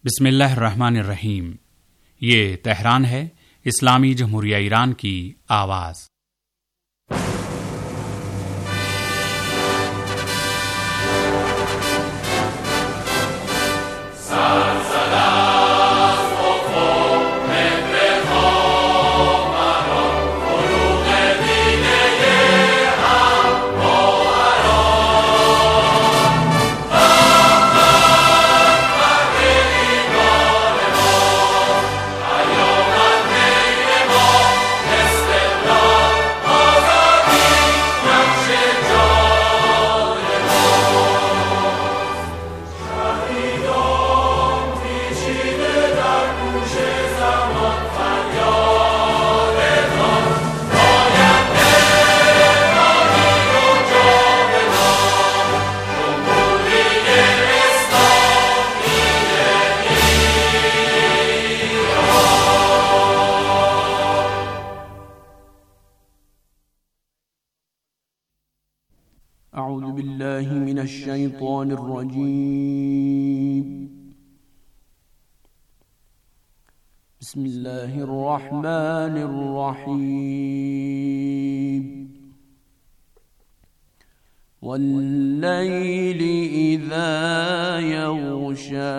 بسم اللہ الرحمن الرحیم۔ یہ تہران ہے، اسلامی جمہوریہ ایران کی آواز۔ اعوذ باللہ من الشیطان الرجیم، بسم اللہ الرحمن الرحیم۔ واللیل اذا یغشا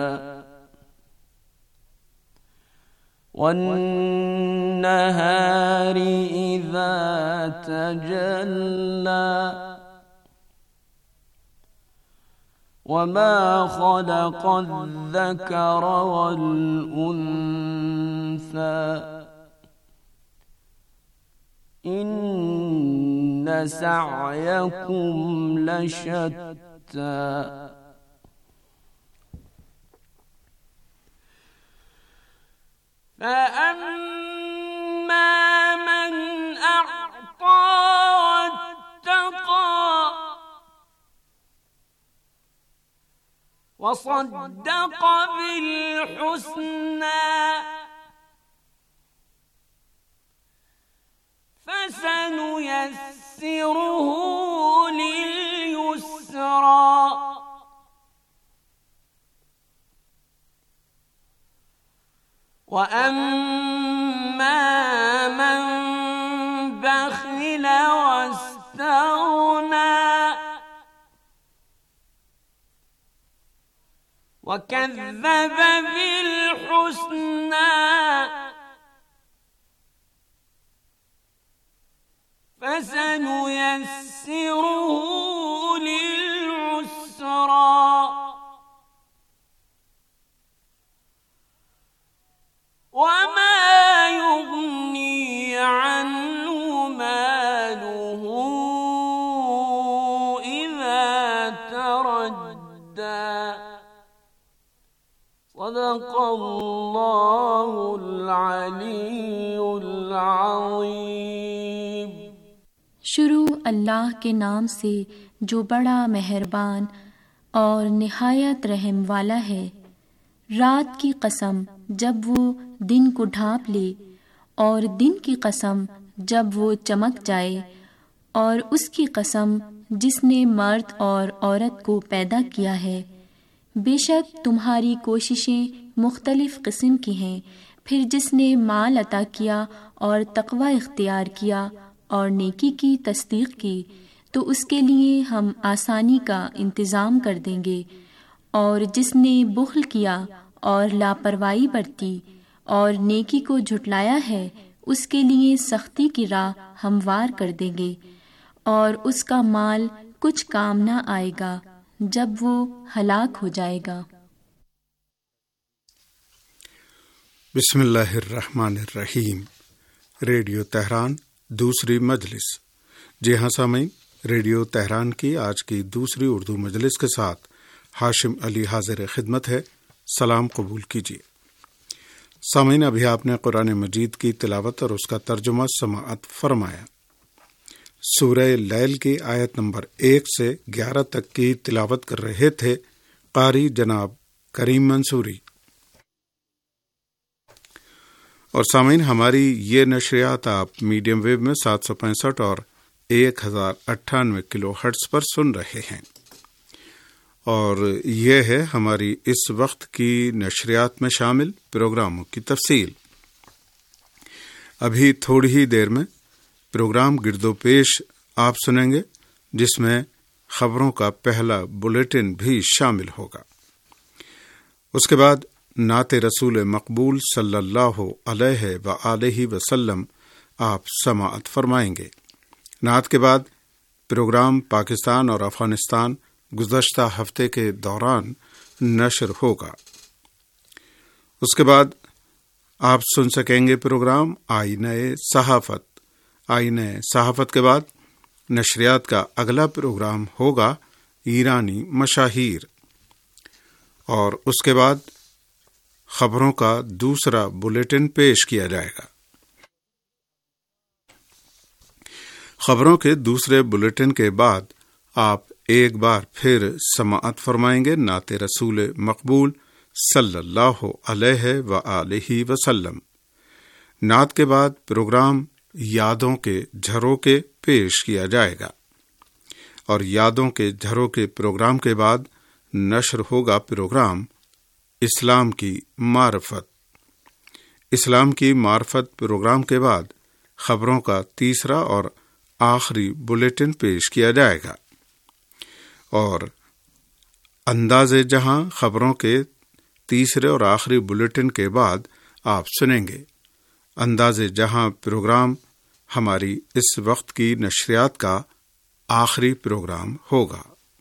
والنہار اذا تجلی وما خلق الذكر والأنثى إن سعيكم لشتى فأما من أعطى وصدق بالحسنى فسنيسره لليسرى وأما من بخل واستغنى وَكَذَّبَ بِالْحُسْنَى فَسَنُيَسِّرُهُ لِلْعُسْرَى وَمَا يُغْنِي عَنْهُ مَالُهُ إِذَا تَرَدَّى۔ صدق اللہ العلی العظیم۔ شروع اللہ کے نام سے جو بڑا مہربان اور نہایت رحم والا ہے۔ رات کی قسم جب وہ دن کو ڈھانپ لے، اور دن کی قسم جب وہ چمک جائے، اور اس کی قسم جس نے مرد اور عورت کو پیدا کیا ہے۔ بے شک تمہاری کوششیں مختلف قسم کی ہیں، پھر جس نے مال عطا کیا اور تقوی اختیار کیا اور نیکی کی تصدیق کی تو اس کے لیے ہم آسانی کا انتظام کر دیں گے، اور جس نے بخل کیا اور لاپرواہی برتی اور نیکی کو جھٹلایا ہے اس کے لیے سختی کی راہ ہموار کر دیں گے، اور اس کا مال کچھ کام نہ آئے گا جب وہ ہلاک ہو جائے گا۔ بسم اللہ الرحمن الرحیم۔ ریڈیو تہران دوسری مجلس۔ جی ہاں سامعین، ریڈیو تہران کی آج کی دوسری اردو مجلس کے ساتھ ہاشم علی حاضر خدمت ہے۔ سلام قبول کیجیے۔ سامعین، ابھی آپ نے قرآن مجید کی تلاوت اور اس کا ترجمہ سماعت فرمایا۔ سورہ لیل کی آیت نمبر 1 سے 11 تک کی تلاوت کر رہے تھے قاری جناب کریم منصوری۔ اور سامعین، ہماری یہ نشریات آپ میڈیم ویو میں 765 اور 1098 کلو ہرٹز پر سن رہے ہیں۔ اور یہ ہے ہماری اس وقت کی نشریات میں شامل پروگراموں کی تفصیل۔ ابھی تھوڑی ہی دیر میں پروگرام گرد و پیش آپ سنیں گے، جس میں خبروں کا پہلا بلیٹن بھی شامل ہوگا۔ اس کے بعد نعت رسول مقبول صلی اللہ علیہ وآلہ وسلم آپ سماعت فرمائیں گے۔ نعت کے بعد پروگرام پاکستان اور افغانستان گزشتہ ہفتے کے دوران نشر ہوگا۔ اس کے بعد آپ سن سکیں گے پروگرام آئینہ صحافت۔ آئینہ صحافت کے بعد نشریات کا اگلا پروگرام ہوگا ایرانی مشاہیر، اور اس کے بعد خبروں کا دوسرا بلیٹن پیش کیا جائے گا۔ خبروں کے دوسرے بلیٹن کے بعد آپ ایک بار پھر سماعت فرمائیں گے نعت رسول مقبول صلی اللہ علیہ وآلہ وسلم۔ نعت کے بعد پروگرام یادوں کے جھروکے پیش کیا جائے گا، اور یادوں کے جھروکے پروگرام کے بعد نشر ہوگا پروگرام اسلام کی معرفت۔ اسلام کی معرفت پروگرام کے بعد خبروں کا تیسرا اور آخری بلیٹن پیش کیا جائے گا، اور انداز جہاں خبروں کے تیسرے اور آخری بلیٹن کے بعد آپ سنیں گے۔ انداز جہاں پروگرام ہماری اس وقت کی نشریات کا آخری پروگرام ہوگا۔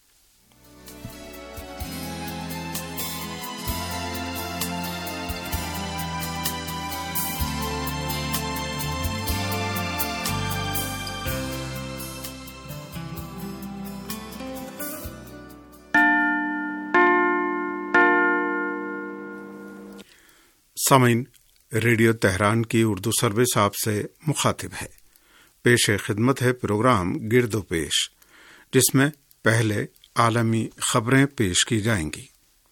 سامعین، ریڈیو تہران کی اردو سروس آپ سے مخاطب ہے۔ پیش خدمت ہے پروگرام گرد و پیش، جس میں پہلے عالمی خبریں پیش کی جائیں گی۔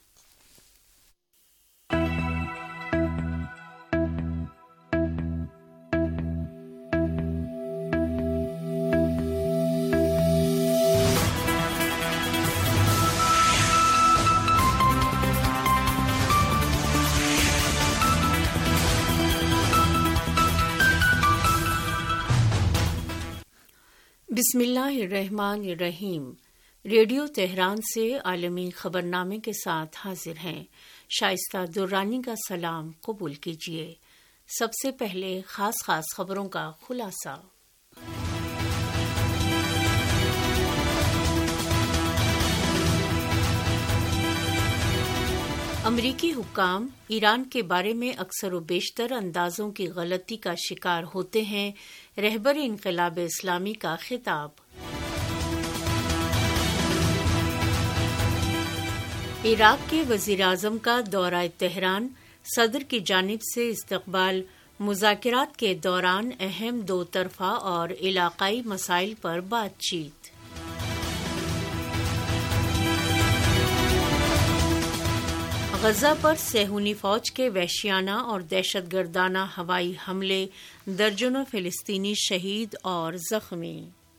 بسم اللہ الرحمن الرحیم۔ ریڈیو تہران سے عالمی خبرنامے کے ساتھ حاضر ہیں۔ شائستہ درانی کا سلام قبول کیجیے۔ سب سے پہلے خاص خبروں کا خلاصہ۔ امریکی حکام ایران کے بارے میں اکثر و بیشتر اندازوں کی غلطی کا شکار ہوتے ہیں، رہبر انقلاب اسلامی کا خطاب۔ عراق کے وزیر اعظم کا دورہ تہران، صدر کی جانب سے استقبال، مذاکرات کے دوران اہم دو طرفہ اور علاقائی مسائل پر بات چیت۔ غزہ پر صہیونی فوج کے وحشیانہ اور دہشت گردانہ ہوائی حملے، درجنوں فلسطینی شہید اور زخمی۔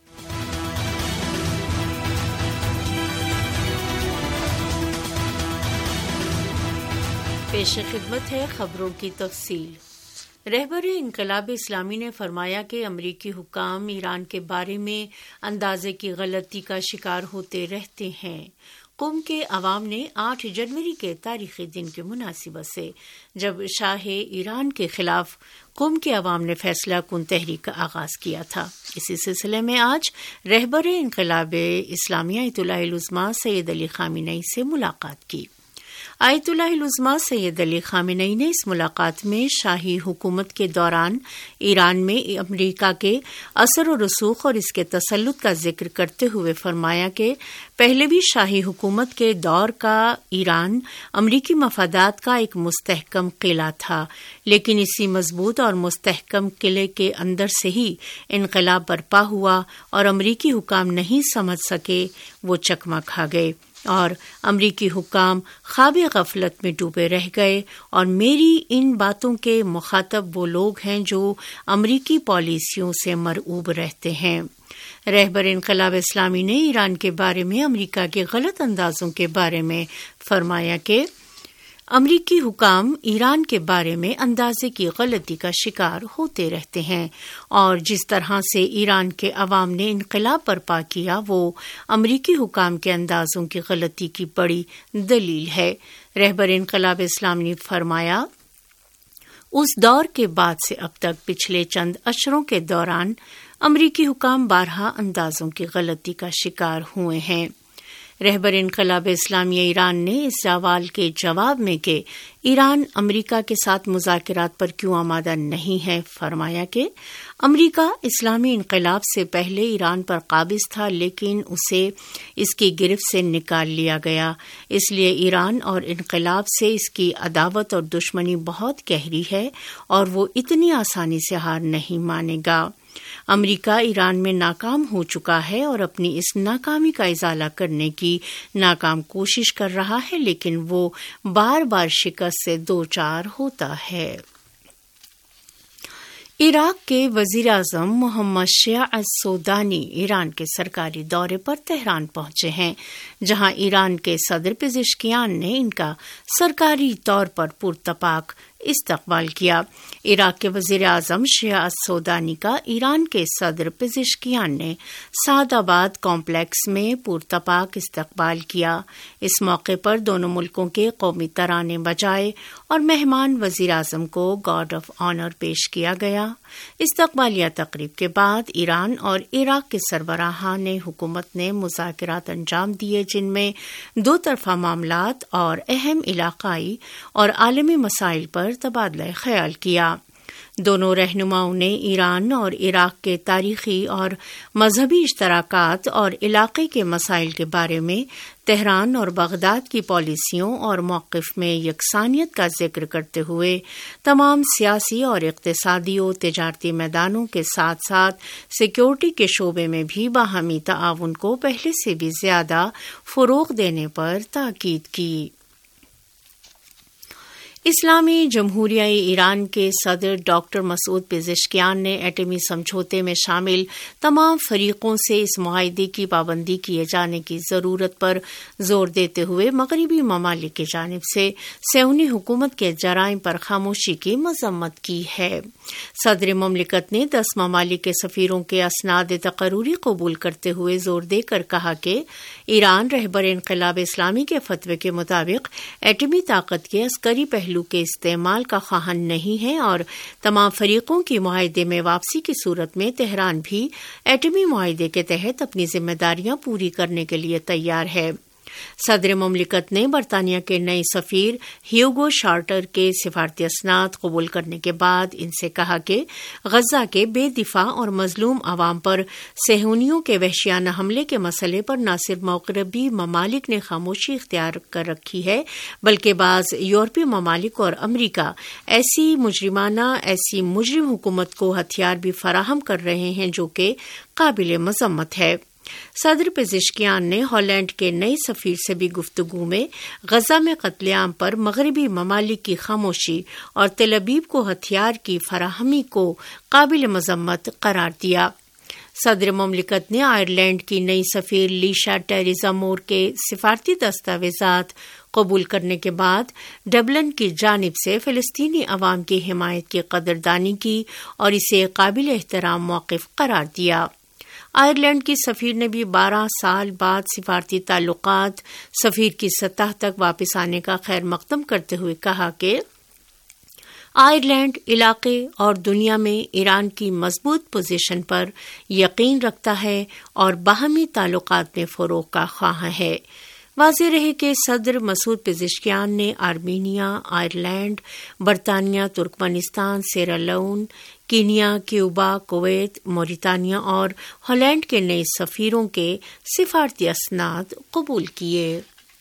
پیش خدمت ہے خبروں کی تفصیل۔ رہبر انقلاب اسلامی نے فرمایا کہ امریکی حکام ایران کے بارے میں اندازے کی غلطی کا شکار ہوتے رہتے ہیں۔ قم کے عوام نے 8 جنوری کے تاریخی دن کی مناسبت سے جب شاہ ایران کے خلاف قم کے عوام نے فیصلہ کن تحریک کا آغاز کیا تھا، اسی سلسلے میں آج رہبر انقلاب اسلامی آیت اللہ العظمیٰ سید علی خامنئی سے ملاقات کی۔ آیت اللہ العظمیٰ سید علی خامنئی نے اس ملاقات میں شاہی حکومت کے دوران ایران میں امریکہ کے اثر و رسوخ اور اس کے تسلط کا ذکر کرتے ہوئے فرمایا کہ پہلوی شاہی حکومت کے دور کا ایران امریکی مفادات کا ایک مستحکم قلعہ تھا، لیکن اسی مضبوط اور مستحکم قلعے کے اندر سے ہی انقلاب برپا ہوا اور امریکی حکام نہیں سمجھ سکے، وہ چکمہ کھا گئے۔ اور امریکی حکام خواب غفلت میں ڈوبے رہ گئے، اور میری ان باتوں کے مخاطب وہ لوگ ہیں جو امریکی پالیسیوں سے مرعوب رہتے ہیں۔ رہبر انقلاب اسلامی نے ایران کے بارے میں امریکہ کے غلط اندازوں کے بارے میں فرمایا کہ امریکی حکام ایران کے بارے میں اندازے کی غلطی کا شکار ہوتے رہتے ہیں، اور جس طرح سے ایران کے عوام نے انقلاب برپا کیا وہ امریکی حکام کے اندازوں کی غلطی کی بڑی دلیل ہے۔ رہبر انقلاب اسلامی نے فرمایا، اس دور کے بعد سے اب تک پچھلے چند اشروں کے دوران امریکی حکام بارہا اندازوں کی غلطی کا شکار ہوئے ہیں۔ رہبر انقلاب اسلامی ایران نے اس سوال کے جواب میں کہ ایران امریکہ کے ساتھ مذاکرات پر کیوں آمادہ نہیں ہے، فرمایا کہ امریکہ اسلامی انقلاب سے پہلے ایران پر قابض تھا، لیکن اسے اس کی گرفت سے نکال لیا گیا، اس لیے ایران اور انقلاب سے اس کی عداوت اور دشمنی بہت گہری ہے اور وہ اتنی آسانی سے ہار نہیں مانے گا۔ امریکہ ایران میں ناکام ہو چکا ہے اور اپنی اس ناکامی کا ازالہ کرنے کی ناکام کوشش کر رہا ہے، لیکن وہ بار بار شکست سے دوچار ہوتا ہے۔ عراق کے وزیر اعظم محمد شیع السودانی ایران کے سرکاری دورے پر تہران پہنچے ہیں، جہاں ایران کے صدر پزشکیان نے ان کا سرکاری طور پر پرتپاک استقبال کیا۔ عراق کے وزیر اعظم شیع السودانی کا ایران کے صدر پزشکیان نے سعد آباد کمپلیکس میں پرتپاک استقبال کیا۔ اس موقع پر دونوں ملکوں کے قومی ترانے بجائے اور مہمان وزیر اعظم کو گارڈ آف آنر پیش کیا گیا۔ استقبالیہ تقریب کے بعد ایران اور عراق کے سربراہان حکومت نے مذاکرات انجام دیے، جن میں دو طرفہ معاملات اور اہم علاقائی اور عالمی مسائل پر تبادلہ خیال کیا۔ دونوں رہنماؤں نے ایران اور عراق کے تاریخی اور مذہبی اشتراکات اور علاقے کے مسائل کے بارے میں تہران اور بغداد کی پالیسیوں اور موقف میں یکسانیت کا ذکر کرتے ہوئے تمام سیاسی اور اقتصادی و تجارتی میدانوں کے ساتھ ساتھ سیکیورٹی کے شعبے میں بھی باہمی تعاون کو پہلے سے بھی زیادہ فروغ دینے پر تاکید کی۔ اسلامی جمہوریہ ایران کے صدر ڈاکٹر مسعود پزشکیان نے ایٹمی سمجھوتے میں شامل تمام فریقوں سے اس معاہدے کی پابندی کیے جانے کی ضرورت پر زور دیتے ہوئے مغربی ممالک کی جانب سے صہیونی حکومت کے جرائم پر خاموشی کی مذمت کی ہے۔ صدر مملکت نے 10 ممالک کے سفیروں کے اسناد تقرری قبول کرتے ہوئے زور دے کر کہا کہ ایران رہبر انقلاب اسلامی کے فتوے کے مطابق ایٹمی طاقت کے عسکری پہلو کے استعمال کا خواہاں نہیں ہے، اور تمام فریقوں کی معاہدے میں واپسی کی صورت میں تہران بھی ایٹمی معاہدے کے تحت اپنی ذمہ داریاں پوری کرنے کے لیے تیار ہے۔ صدر مملکت نے برطانیہ کے نئے سفیر ہیوگو شارٹر کے سفارتی اسناد قبول کرنے کے بعد ان سے کہا کہ غزہ کے بے دفاع اور مظلوم عوام پر صہیونیوں کے وحشیانہ حملے کے مسئلے پر نہ صرف مغربی ممالک نے خاموشی اختیار کر رکھی ہے، بلکہ بعض یورپی ممالک اور امریکہ ایسی مجرم حکومت کو ہتھیار بھی فراہم کر رہے ہیں جو کہ قابل مذمت ہے۔ صدر پزشکیان نے ہالینڈ کے نئے سفیر سے بھی گفتگو میں غزہ میں قتل عام پر مغربی ممالک کی خاموشی اور تل ابیب کو ہتھیار کی فراہمی کو قابل مذمت قرار دیا۔ صدر مملکت نے آئرلینڈ کی نئی سفیر لیشا ٹیریزا مور کے سفارتی دستاویزات قبول کرنے کے بعد ڈبلن کی جانب سے فلسطینی عوام کی حمایت کی قدردانی کی اور اسے قابل احترام موقف قرار دیا۔ آئرلینڈ کی سفیر نے بھی 12 سال بعد سفارتی تعلقات سفیر کی سطح تک واپس آنے کا خیر مقدم کرتے ہوئے کہا کہ آئرلینڈ علاقے اور دنیا میں ایران کی مضبوط پوزیشن پر یقین رکھتا ہے اور باہمی تعلقات میں فروغ کا خواہاں ہے۔ واضح رہے کہ صدر مسعود پزشکیان نے آرمینیا، آئرلینڈ، برطانیہ، Turkmenistan, Sierra Leone, Kenya, Cuba, Kuwait, Mauritania اور ہالینڈ کے نئے سفیروں کے سفارتی اسناد قبول کیے۔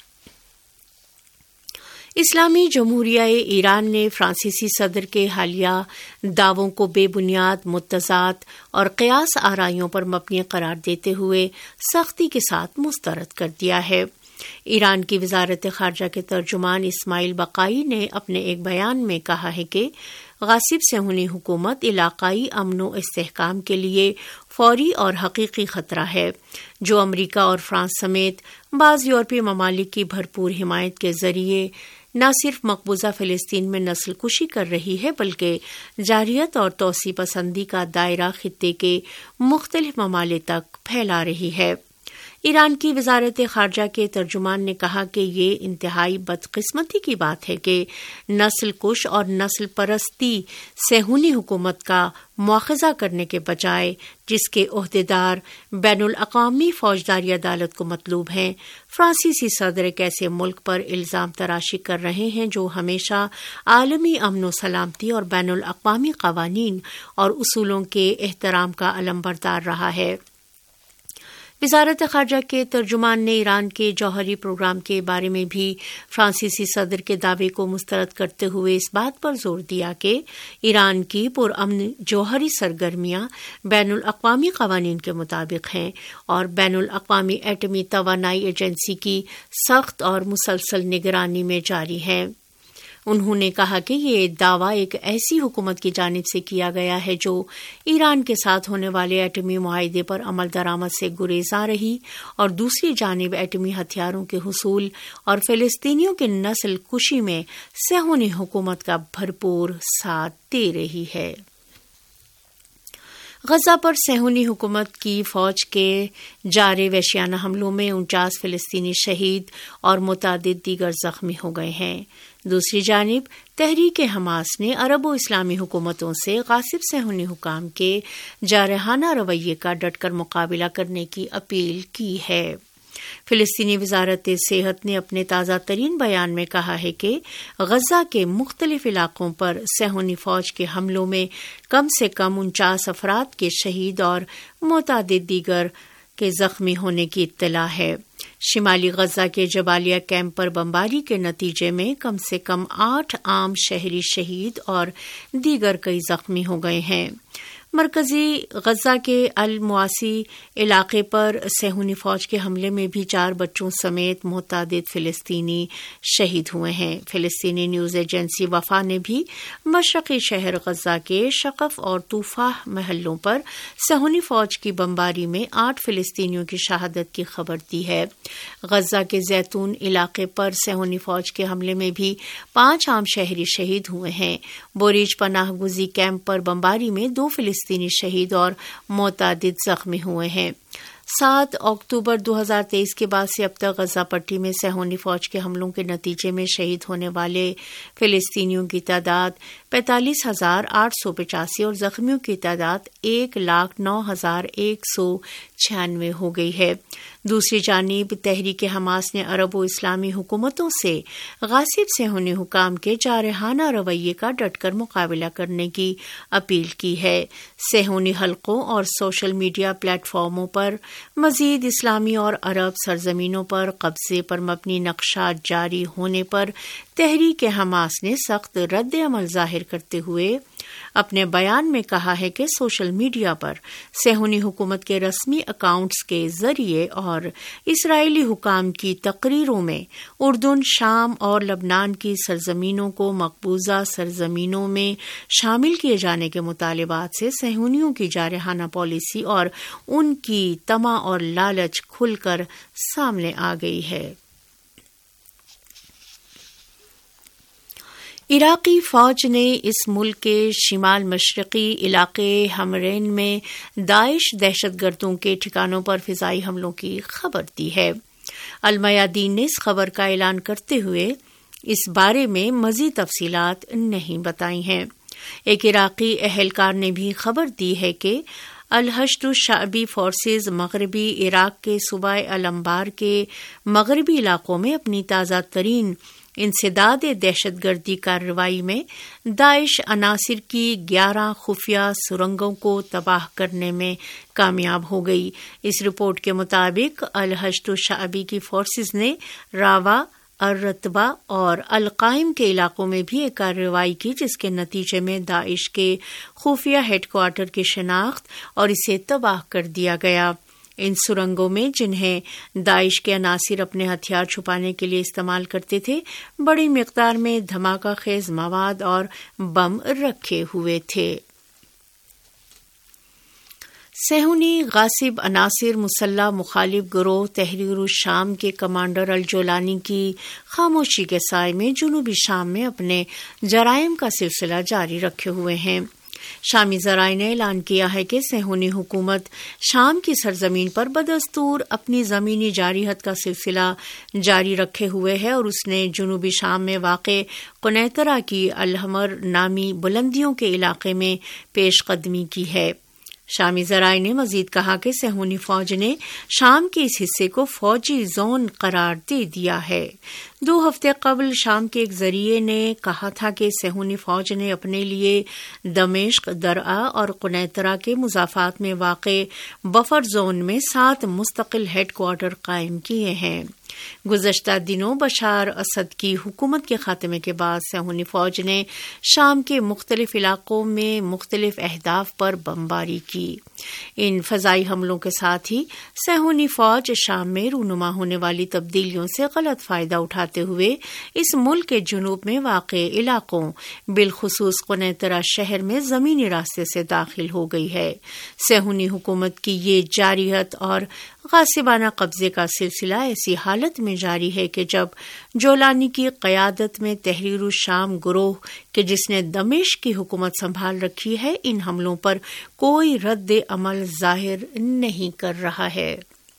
اسلامی جمہوریہ ایران نے فرانسیسی صدر کے حالیہ دعووں کو بے بنیاد، متضاد اور قیاس آرائیوں پر مبنی قرار دیتے ہوئے سختی کے ساتھ مسترد کر دیا ہے۔ ایران کی وزارت خارجہ کے ترجمان اسماعیل بقائی نے اپنے ایک بیان میں کہا ہے کہ غاصب صہیونی حکومت علاقائی امن و استحکام کے لیے فوری اور حقیقی خطرہ ہے، جو امریکہ اور فرانس سمیت بعض یورپی ممالک کی بھرپور حمایت کے ذریعے نہ صرف مقبوضہ فلسطین میں نسل کشی کر رہی ہے بلکہ جارحیت اور توسیع پسندی کا دائرہ خطے کے مختلف ممالک تک پھیلا رہی ہے۔ ایران کی وزارت خارجہ کے ترجمان نے کہا کہ یہ انتہائی بدقسمتی کی بات ہے کہ نسل کش اور نسل پرستی صہیونی حکومت کا مواخذہ کرنے کے بجائے جس کے عہدیدار بین الاقوامی فوجداری عدالت کو مطلوب ہیں، فرانسیسی صدر ایک ایسے ملک پر الزام تراشی کر رہے ہیں جو ہمیشہ عالمی امن و سلامتی اور بین الاقوامی قوانین اور اصولوں کے احترام کا علمبردار رہا ہے۔ وزارت خارجہ کے ترجمان نے ایران کے جوہری پروگرام کے بارے میں بھی فرانسیسی صدر کے دعوے کو مسترد کرتے ہوئے اس بات پر زور دیا کہ ایران کی پرامن جوہری سرگرمیاں بین الاقوامی قوانین کے مطابق ہیں اور بین الاقوامی ایٹمی توانائی ایجنسی کی سخت اور مسلسل نگرانی میں جاری ہیں۔ انہوں نے کہا کہ یہ دعویٰ ایک ایسی حکومت کی جانب سے کیا گیا ہے جو ایران کے ساتھ ہونے والے ایٹمی معاہدے پر عمل درآمد سے گریزاں رہی اور دوسری جانب ایٹمی ہتھیاروں کے حصول اور فلسطینیوں کے نسل کشی میں صہیونی حکومت کا بھرپور ساتھ دے رہی ہے۔ غزہ پر صہیونی حکومت کی فوج کے جاری وحشیانہ حملوں میں 49 فلسطینی شہید اور متعدد دیگر زخمی ہو گئے ہیں۔ دوسری جانب تحریک حماس نے عرب و اسلامی حکومتوں سے غاصب صہیونی حکام کے جارحانہ رویے کا ڈٹ کر مقابلہ کرنے کی اپیل کی ہے۔ فلسطینی وزارت صحت نے اپنے تازہ ترین بیان میں کہا ہے کہ غزہ کے مختلف علاقوں پر صہیونی فوج کے حملوں میں کم سے کم 49 افراد کے شہید اور متعدد دیگر کے زخمی ہونے کی اطلاع ہے۔ شمالی غزہ کے جبالیہ کیمپ پر بمباری کے نتیجے میں کم سے کم 8 عام شہری شہید اور دیگر کئی زخمی ہو گئے ہیں۔ مرکزی غزہ کے المواسی علاقے پر صہیونی فوج کے حملے میں بھی 4 بچوں سمیت متعدد فلسطینی شہید ہوئے ہیں۔ فلسطینی نیوز ایجنسی وفا نے بھی مشرقی شہر غزہ کے شقف اور طوفاہ محلوں پر صہیونی فوج کی بمباری میں 8 فلسطینیوں کی شہادت کی خبر دی ہے۔ غزہ کے زیتون علاقے پر صہیونی فوج کے حملے میں بھی 5 عام شہری شہید ہوئے ہیں۔ بوریج پناہ گزی کیمپ پر بمباری میں 2 فلسطینی شہید اور متعدد زخمی ہوئے ہیں۔ 7 اکتوبر 2023 کے بعد سے اب تک غزہ پٹی میں صہیونی فوج کے حملوں کے نتیجے میں شہید ہونے والے فلسطینیوں کی تعداد 45,885 اور زخمیوں کی تعداد 1,09,196 ہو گئی ہے۔ دوسری جانب تحریک حماس نے عرب و اسلامی حکومتوں سے غاصب صہیونی حکام کے جارحانہ رویے کا ڈٹ کر مقابلہ کرنے کی اپیل کی ہے۔ صہیونی حلقوں اور سوشل میڈیا پلیٹ فارموں پر مزید اسلامی اور عرب سرزمینوں پر قبضے پر مبنی نقشات جاری ہونے پر تحریک حماس نے سخت رد عمل ظاہر کرتے ہوئے اپنے بیان میں کہا ہے کہ سوشل میڈیا پر صہیونی حکومت کے رسمی اکاؤنٹس کے ذریعے اور اسرائیلی حکام کی تقریروں میں اردن، شام اور لبنان کی سرزمینوں کو مقبوضہ سرزمینوں میں شامل کیے جانے کے مطالبات سے صہیونیوں کی جارحانہ پالیسی اور ان کی طمع اور لالچ کھل کر سامنے آ گئی ہے۔ عراقی فوج نے اس ملک کے شمال مشرقی علاقے حمرین میں داعش دہشت گردوں کے ٹھکانوں پر فضائی حملوں کی خبر دی ہے۔ المیادین نے اس خبر کا اعلان کرتے ہوئے اس بارے میں مزید تفصیلات نہیں بتائی ہیں۔ ایک عراقی اہلکار نے بھی خبر دی ہے کہ الحشد الشعبی فورسز مغربی عراق کے صوبہ الانبار کے مغربی علاقوں میں اپنی تازہ ترین انسداد دہشت گردی کارروائی میں داعش عناصر کی 11 خفیہ سرنگوں کو تباہ کرنے میں کامیاب ہو گئی۔ اس رپورٹ کے مطابق الحشد الشعبی کی فورسز نے راوا، الرتبہ اور القائم کے علاقوں میں بھی ایک کارروائی کی جس کے نتیجے میں داعش کے خفیہ ہیڈ کوارٹر کی شناخت اور اسے تباہ کر دیا گیا۔ ان سرنگوں میں جنہیں داعش کے عناصر اپنے ہتھیار چھپانے کے لیے استعمال کرتے تھے بڑی مقدار میں دھماکہ خیز مواد اور بم رکھے ہوئے تھے۔ صہیونی غاصب عناصر مسلح مخالف گروہ تحریر الشام کے کمانڈر الجولانی کی خاموشی کے سائے میں جنوبی شام میں اپنے جرائم کا سلسلہ جاری رکھے ہوئے ہیں۔ شامی ذرائع نے اعلان کیا ہے کہ صہیونی حکومت شام کی سرزمین پر بدستور اپنی زمینی جارحیت کا سلسلہ جاری رکھے ہوئے ہے اور اس نے جنوبی شام میں واقع قنیطرہ کی الحمر نامی بلندیوں کے علاقے میں پیش قدمی کی ہے۔ شامی ذرائع نے مزید کہا کہ صہیونی فوج نے شام کے اس حصے کو فوجی زون قرار دے دیا ہے۔ 2 ہفتے قبل شام کے ایک ذریعے نے کہا تھا کہ صہیونی فوج نے اپنے لیے دمشق، درعا اور قنیطرہ کے مضافات میں واقع بفر زون میں 7 مستقل ہیڈ کوارٹر قائم کیے ہیں۔ گزشتہ دنوں بشار اسد کی حکومت کے خاتمے کے بعد صہیونی فوج نے شام کے مختلف علاقوں میں مختلف اہداف پر بمباری کی۔ ان فضائی حملوں کے ساتھ ہی صہیونی فوج شام میں رونما ہونے والی تبدیلیوں سے غلط فائدہ اٹھاتے ہوئے اس ملک کے جنوب میں واقع علاقوں بالخصوص قنیطرہ شہر میں زمینی راستے سے داخل ہو گئی ہے۔ صہیونی حکومت کی یہ جارحیت اور غاصبانہ قبضے کا سلسلہ ایسی حالت میں جاری ہے کہ جب جولانی کی قیادت میں تحریر الشام گروہ کہ جس نے دمشق کی حکومت سنبھال رکھی ہے ان حملوں پر کوئی رد عمل ظاہر نہیں کر رہا ہے۔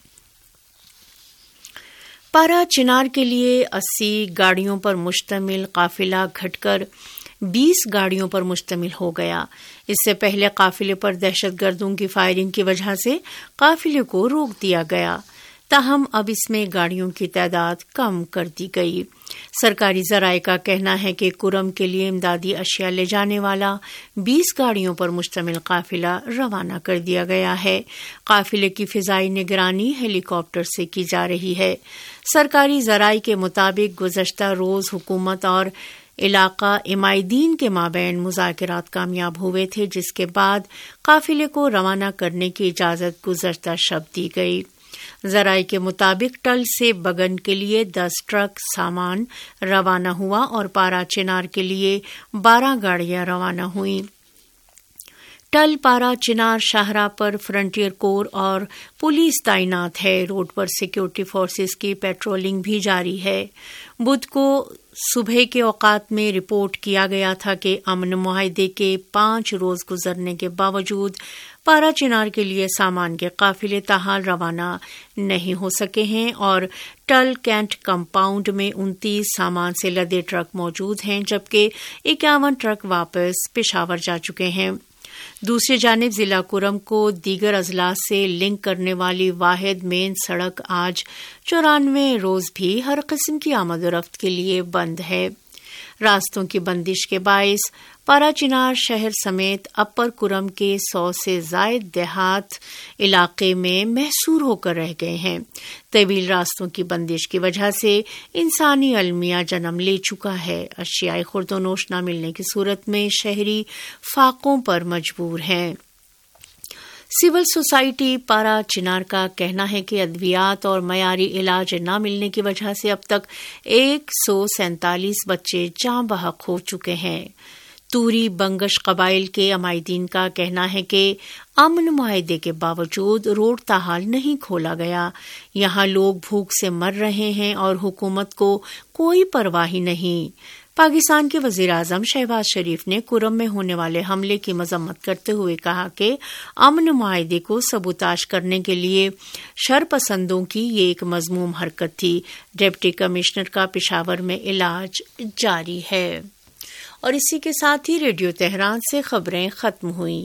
پارا چنار کے لیے 80 گاڑیوں پر مشتمل قافلہ گھٹ کر 20 گاڑیوں پر مشتمل ہو گیا۔ اس سے پہلے قافلے پر دہشت گردوں کی فائرنگ کی وجہ سے قافلے کو روک دیا گیا، تاہم اب اس میں گاڑیوں کی تعداد کم کر دی گئی۔ سرکاری ذرائع کا کہنا ہے کہ کرم کے لیے امدادی اشیاء لے جانے والا 20 گاڑیوں پر مشتمل قافلہ روانہ کر دیا گیا ہے۔ قافلے کی فضائی نگرانی ہیلی کاپٹر سے کی جا رہی ہے۔ سرکاری ذرائع کے مطابق گزشتہ روز حکومت اور علاقہ عمائدین کے مابین مذاکرات کامیاب ہوئے تھے، جس کے بعد قافلے کو روانہ کرنے کی اجازت گزشتہ شب دی گئی۔ ذرائع کے مطابق ٹل سے بگن کے لیے 10 ٹرک سامان روانہ ہوا اور پارا چنار کے لیے 12 گاڑیاں روانہ ہوئیں۔ ٹل پارا چنار شاہراہ پر فرنٹیئر کور اور پولیس تعینات ہے۔ روڈ پر سیکیورٹی فورسز کی پیٹرولنگ بھی جاری ہے۔ بدھ کو صبح کے اوقات میں رپورٹ کیا گیا تھا کہ امن معاہدے کے 5 روز گزرنے کے باوجود پارا چنار کے لیے سامان کے قافلے تاحال روانہ نہیں ہو سکے ہیں اور ٹل کینٹ کمپاؤنڈ میں 29 سامان سے لدے ٹرک موجود ہیں، جبکہ 51 ٹرک واپس پشاور جا چکے ہیں۔ دوسری جانب ضلع کرم کو دیگر اضلاع سے لنک کرنے والی واحد مین سڑک آج 94 روز بھی ہر قسم کی آمد و رفت کے لیے بند ہے۔ راستوں کی بندش کے باعث پارا چنار شہر سمیت اپر کرم کے 100 سے زائد دیہات علاقے میں محصور ہو کر رہ گئے ہیں۔ طویل راستوں کی بندش کی وجہ سے انسانی المیہ جنم لے چکا ہے۔ اشیاء خورد و نوش نہ ملنے کی صورت میں شہری فاقوں پر مجبور ہیں۔ سول سوسائٹی پارا چنار کا کہنا ہے کہ ادویات اور معیاری علاج نہ ملنے کی وجہ سے اب تک 147 بچے جاں بحق ہو چکے ہیں۔ توری بنگش قبائل کے عمائدین کا کہنا ہے کہ امن معاہدے کے باوجود روڈ تاحال نہیں کھولا گیا۔ یہاں لوگ بھوک سے مر رہے ہیں اور حکومت کو کوئی پرواہ نہیں۔ پاکستان کے وزیر اعظم شہباز شریف نے کرم میں ہونے والے حملے کی مذمت کرتے ہوئے کہا کہ امن معاہدے کو سبوتاژ کرنے کے لیے شرپسندوں کی یہ ایک مذموم حرکت تھی۔ ڈپٹی کمشنر کا پشاور میں علاج جاری ہے۔ اور اسی کے ساتھ ہی ریڈیو تہران سے خبریں ختم ہوئیں۔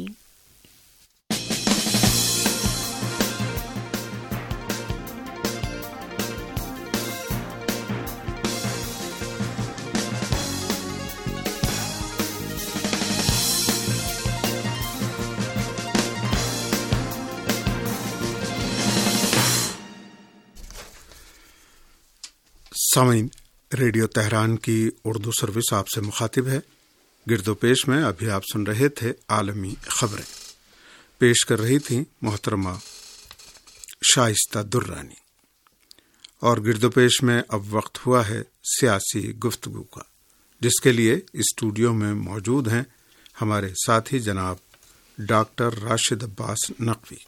سامعین، ریڈیو تہران کی اردو سروس آپ سے مخاطب ہے۔ گرد و پیش میں ابھی آپ سن رہے تھے عالمی خبریں، پیش کر رہی تھیں محترمہ شائستہ درانی، اور گرد و پیش میں اب وقت ہوا ہے سیاسی گفتگو کا، جس کے لیے اسٹوڈیو میں موجود ہیں ہمارے ساتھی جناب ڈاکٹر راشد عباس نقوی۔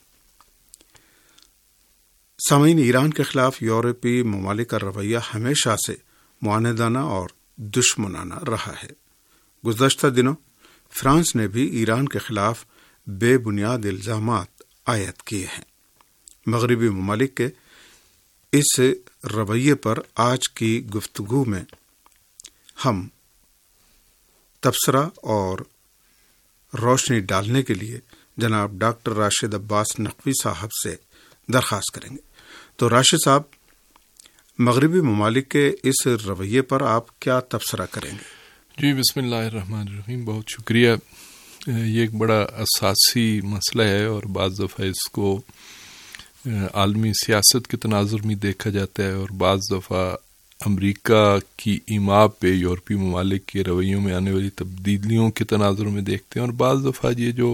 سامعین، ایران کے خلاف یورپی ممالک کا رویہ ہمیشہ سے معاندانہ اور دشمنانہ رہا ہے۔ گزشتہ دنوں فرانس نے بھی ایران کے خلاف بے بنیاد الزامات عائد کیے ہیں۔ مغربی ممالک کے اس رویے پر آج کی گفتگو میں ہم تبصرہ اور روشنی ڈالنے کے لیے جناب ڈاکٹر راشد عباس نقوی صاحب سے درخواست کریں گے۔ تو راشد صاحب، مغربی ممالک کے اس رویے پر آپ کیا تبصرہ کریں گے؟ جی، بسم اللہ الرحمن الرحیم، بہت شکریہ۔ یہ ایک بڑا اساسی مسئلہ ہے اور بعض دفعہ اس کو عالمی سیاست کے تناظر میں دیکھا جاتا ہے، اور بعض دفعہ امریکہ کی ایما پہ یورپی ممالک کے رویوں میں آنے والی تبدیلیوں کے تناظر میں دیکھتے ہیں، اور بعض دفعہ یہ جو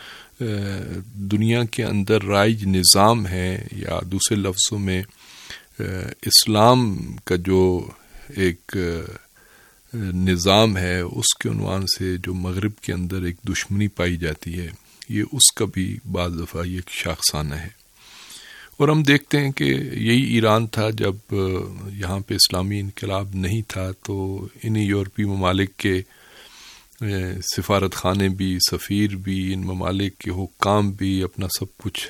دنیا کے اندر رائج نظام ہے، یا دوسرے لفظوں میں اسلام کا جو ایک نظام ہے، اس کے عنوان سے جو مغرب کے اندر ایک دشمنی پائی جاتی ہے، یہ اس کا بھی بعض دفعہ یہ ایک شاخسانہ ہے۔ اور ہم دیکھتے ہیں کہ یہی ایران تھا جب یہاں پہ اسلامی انقلاب نہیں تھا، تو انہی یورپی ممالک کے سفارت خانے بھی، سفیر بھی، ان ممالک کے حکام بھی اپنا سب کچھ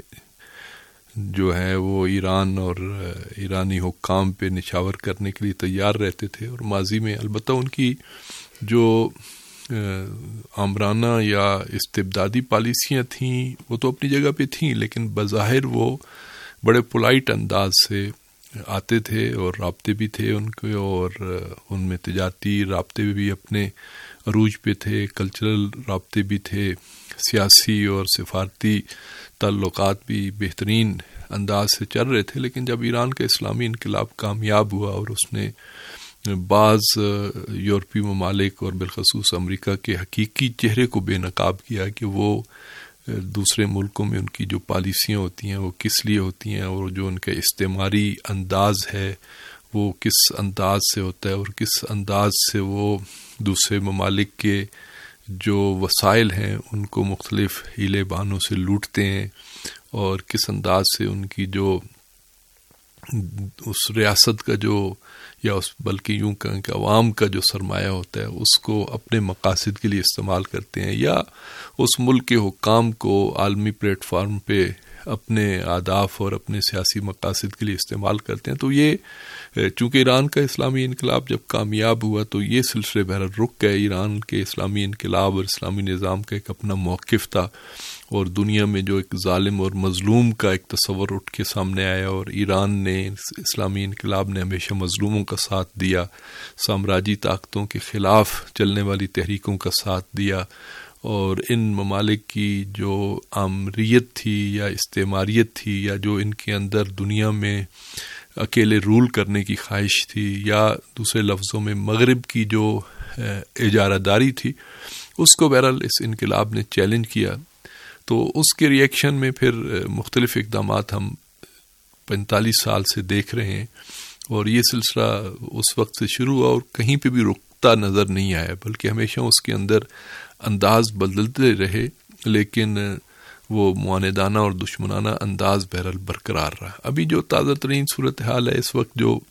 جو ہے وہ ایران اور ایرانی حکام پہ نچھاور کرنے کے لیے تیار رہتے تھے۔ اور ماضی میں البتہ ان کی جو آمرانہ یا استبدادی پالیسیاں تھیں وہ تو اپنی جگہ پہ تھیں، لیکن بظاہر وہ بڑے پولائٹ انداز سے آتے تھے اور رابطے بھی تھے ان کے، اور ان میں تجارتی رابطے بھی اپنے عروج پہ تھے، کلچرل رابطے بھی تھے، سیاسی اور سفارتی تعلقات بھی بہترین انداز سے چل رہے تھے۔ لیکن جب ایران کا اسلامی انقلاب کامیاب ہوا اور اس نے بعض یورپی ممالک اور بالخصوص امریکہ کے حقیقی چہرے کو بے نقاب کیا کہ وہ دوسرے ملکوں میں ان کی جو پالیسیاں ہوتی ہیں وہ کس لیے ہوتی ہیں، اور جو ان کا استعماری انداز ہے وہ کس انداز سے ہوتا ہے، اور کس انداز سے وہ دوسرے ممالک کے جو وسائل ہیں ان کو مختلف ہیلے بہانوں سے لوٹتے ہیں، اور کس انداز سے ان کی جو اس ریاست کا جو یا اس بلکہ یوں کہیں کہ عوام کا جو سرمایہ ہوتا ہے اس کو اپنے مقاصد کے لیے استعمال کرتے ہیں، یا اس ملک کے حکام کو عالمی پلیٹ فارم پہ اپنے اہداف اور اپنے سیاسی مقاصد کے لیے استعمال کرتے ہیں۔ تو یہ چونکہ ایران کا اسلامی انقلاب جب کامیاب ہوا تو یہ سلسلے بہرحال رک گئے۔ ایران کے اسلامی انقلاب اور اسلامی نظام کا ایک اپنا موقف تھا، اور دنیا میں جو ایک ظالم اور مظلوم کا ایک تصور اٹھ کے سامنے آیا، اور ایران نے اسلامی انقلاب نے ہمیشہ مظلوموں کا ساتھ دیا، سامراجی طاقتوں کے خلاف چلنے والی تحریکوں کا ساتھ دیا، اور ان ممالک کی جو آمریت تھی یا استعماریت تھی، یا جو ان کے اندر دنیا میں اکیلے رول کرنے کی خواہش تھی، یا دوسرے لفظوں میں مغرب کی جو اجارہ داری تھی، اس کو بہرحال اس انقلاب نے چیلنج کیا۔ تو اس کے ریئیکشن میں پھر مختلف اقدامات ہم 45 سال سے دیکھ رہے ہیں، اور یہ سلسلہ اس وقت سے شروع ہوا اور کہیں پہ بھی رکتا نظر نہیں آیا، بلکہ ہمیشہ اس کے اندر انداز بدلتے رہے، لیکن وہ معاندانہ اور دشمنانہ انداز بہرحال برقرار رہا۔ ابھی جو تازہ ترین صورتحال ہے اس وقت، جو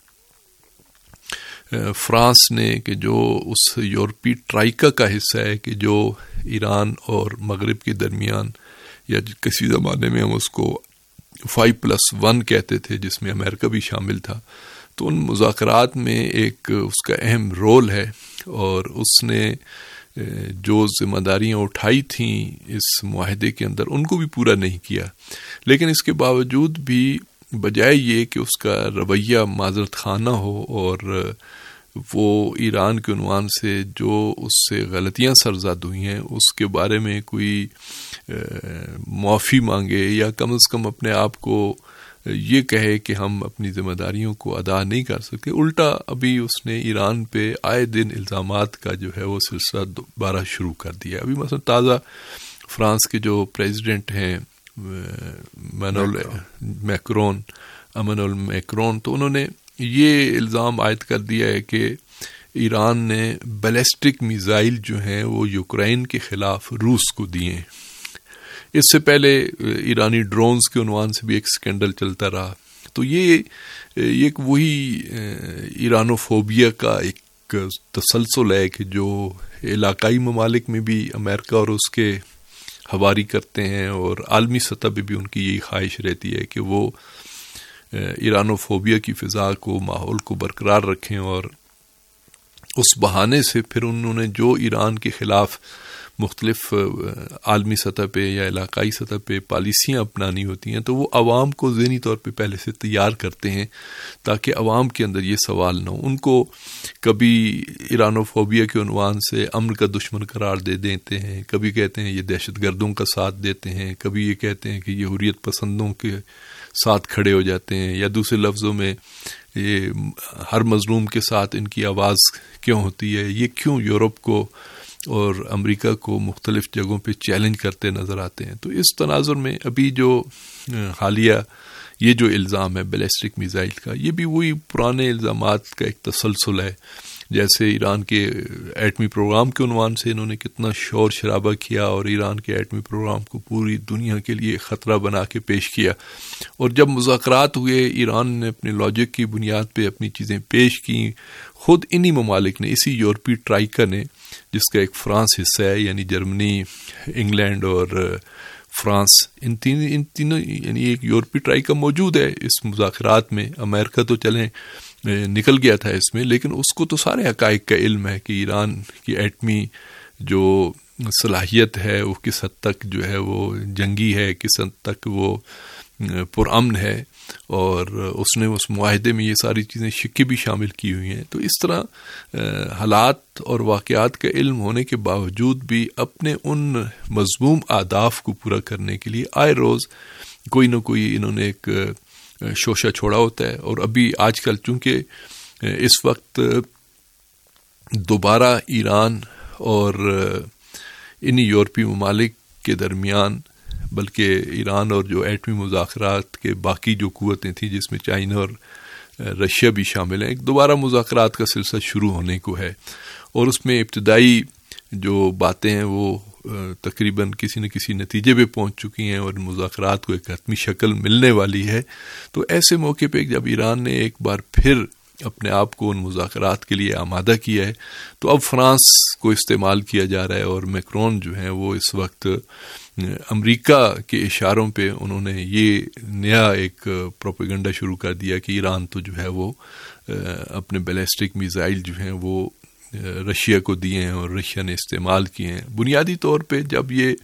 فرانس نے کہ جو اس یورپی ٹرائیکا کا حصہ ہے کہ جو ایران اور مغرب کے درمیان، یا کسی زمانے میں ہم اس کو 5+1 کہتے تھے جس میں امریکہ بھی شامل تھا، تو ان مذاکرات میں ایک اس کا اہم رول ہے، اور اس نے جو ذمہ داریاں اٹھائی تھیں اس معاہدے کے اندر ان کو بھی پورا نہیں کیا۔ لیکن اس کے باوجود بھی بجائے یہ کہ اس کا رویہ معذرت خانہ ہو اور وہ ایران کے عنوان سے جو اس سے غلطیاں سرزد ہوئی ہیں اس کے بارے میں کوئی معافی مانگے، یا کم از کم اپنے آپ کو یہ کہے کہ ہم اپنی ذمہ داریوں کو ادا نہیں کر سکتے، الٹا ابھی اس نے ایران پہ آئے دن الزامات کا جو ہے وہ سلسلہ دوبارہ شروع کر دیا۔ ابھی مثلا تازہ فرانس کے جو پریزیڈنٹ ہیں امانوئل میکرون، تو انہوں نے یہ الزام عائد کر دیا ہے کہ ایران نے بیلسٹک میزائل جو ہیں وہ یوکرائن کے خلاف روس کو دیے ہیں. اس سے پہلے ایرانی ڈرونز کے عنوان سے بھی ایک سکینڈل چلتا رہا. تو یہ ایک وہی ایرانوفوبیا کا ایک تسلسل ہے کہ جو علاقائی ممالک میں بھی امریکہ اور اس کے ہواری کرتے ہیں، اور عالمی سطح پہ بھی ان کی یہی خواہش رہتی ہے کہ وہ ایرانوفوبیا کی فضا کو، ماحول کو برقرار رکھیں، اور اس بہانے سے پھر انہوں نے جو ایران کے خلاف مختلف عالمی سطح پہ یا علاقائی سطح پہ پالیسیاں اپنانی ہوتی ہیں تو وہ عوام کو ذہنی طور پہ پہلے سے تیار کرتے ہیں تاکہ عوام کے اندر یہ سوال نہ ہو. ان کو کبھی ایرانوفوبیا کے عنوان سے امن کا دشمن قرار دے دیتے ہیں، کبھی کہتے ہیں یہ دہشت گردوں کا ساتھ دیتے ہیں، کبھی یہ کہتے ہیں کہ یہ حریت پسندوں کے ساتھ کھڑے ہو جاتے ہیں، یا دوسرے لفظوں میں یہ ہر مظلوم کے ساتھ ان کی آواز کیوں ہوتی ہے، یہ کیوں یورپ کو اور امریکہ کو مختلف جگہوں پہ چیلنج کرتے نظر آتے ہیں. تو اس تناظر میں ابھی جو حالیہ یہ جو الزام ہے بیلسٹک میزائل کا، یہ بھی وہی پرانے الزامات کا ایک تسلسل ہے. جیسے ایران کے ایٹمی پروگرام کے عنوان سے انہوں نے کتنا شور شرابہ کیا اور ایران کے ایٹمی پروگرام کو پوری دنیا کے لیے خطرہ بنا کے پیش کیا، اور جب مذاکرات ہوئے ایران نے اپنے لاجک کی بنیاد پہ اپنی چیزیں پیش کی. خود انہی ممالک نے، اسی یورپی ٹرائیکا نے جس کا ایک فرانس حصہ ہے، یعنی جرمنی، انگلینڈ اور فرانس، ان تینوں یعنی ایک یورپی ٹرائیکا موجود ہے اس مذاکرات میں. امریکہ تو چلیں نکل گیا تھا اس میں، لیکن اس کو تو سارے حقائق کا علم ہے کہ ایران کی ایٹمی جو صلاحیت ہے وہ کس حد تک جو ہے وہ جنگی ہے، کس حد تک وہ پرامن ہے، اور اس نے اس معاہدے میں یہ ساری چیزیں شکیں بھی شامل کی ہوئی ہیں. تو اس طرح حالات اور واقعات کا علم ہونے کے باوجود بھی اپنے ان مذموم اہداف کو پورا کرنے کے لیے آئے روز کوئی نہ کوئی انہوں نے ایک شوشہ چھوڑا ہوتا ہے. اور ابھی آج کل چونکہ اس وقت دوبارہ ایران اور انہی یورپی ممالک کے درمیان، بلکہ ایران اور جو ایٹمی مذاکرات کے باقی جو قوتیں تھیں جس میں چائنا اور رشیا بھی شامل ہیں، ایک دوبارہ مذاکرات کا سلسلہ شروع ہونے کو ہے. اور اس میں ابتدائی جو باتیں ہیں وہ تقریباً کسی نہ کسی نتیجے پہ پہنچ چکی ہیں اور مذاکرات کو ایک حتمی شکل ملنے والی ہے. تو ایسے موقع پہ جب ایران نے ایک بار پھر اپنے آپ کو ان مذاکرات کے لیے آمادہ کیا ہے تو اب فرانس کو استعمال کیا جا رہا ہے، اور میکرون جو ہیں وہ اس وقت امریکہ کے اشاروں پہ انہوں نے یہ نیا ایک پروپیگنڈا شروع کر دیا کہ ایران تو جو ہے وہ اپنے بیلسٹک میزائل جو ہیں وہ رشیا کو دیے ہیں اور رشیا نے استعمال کیے ہیں. بنیادی طور پہ جب یہ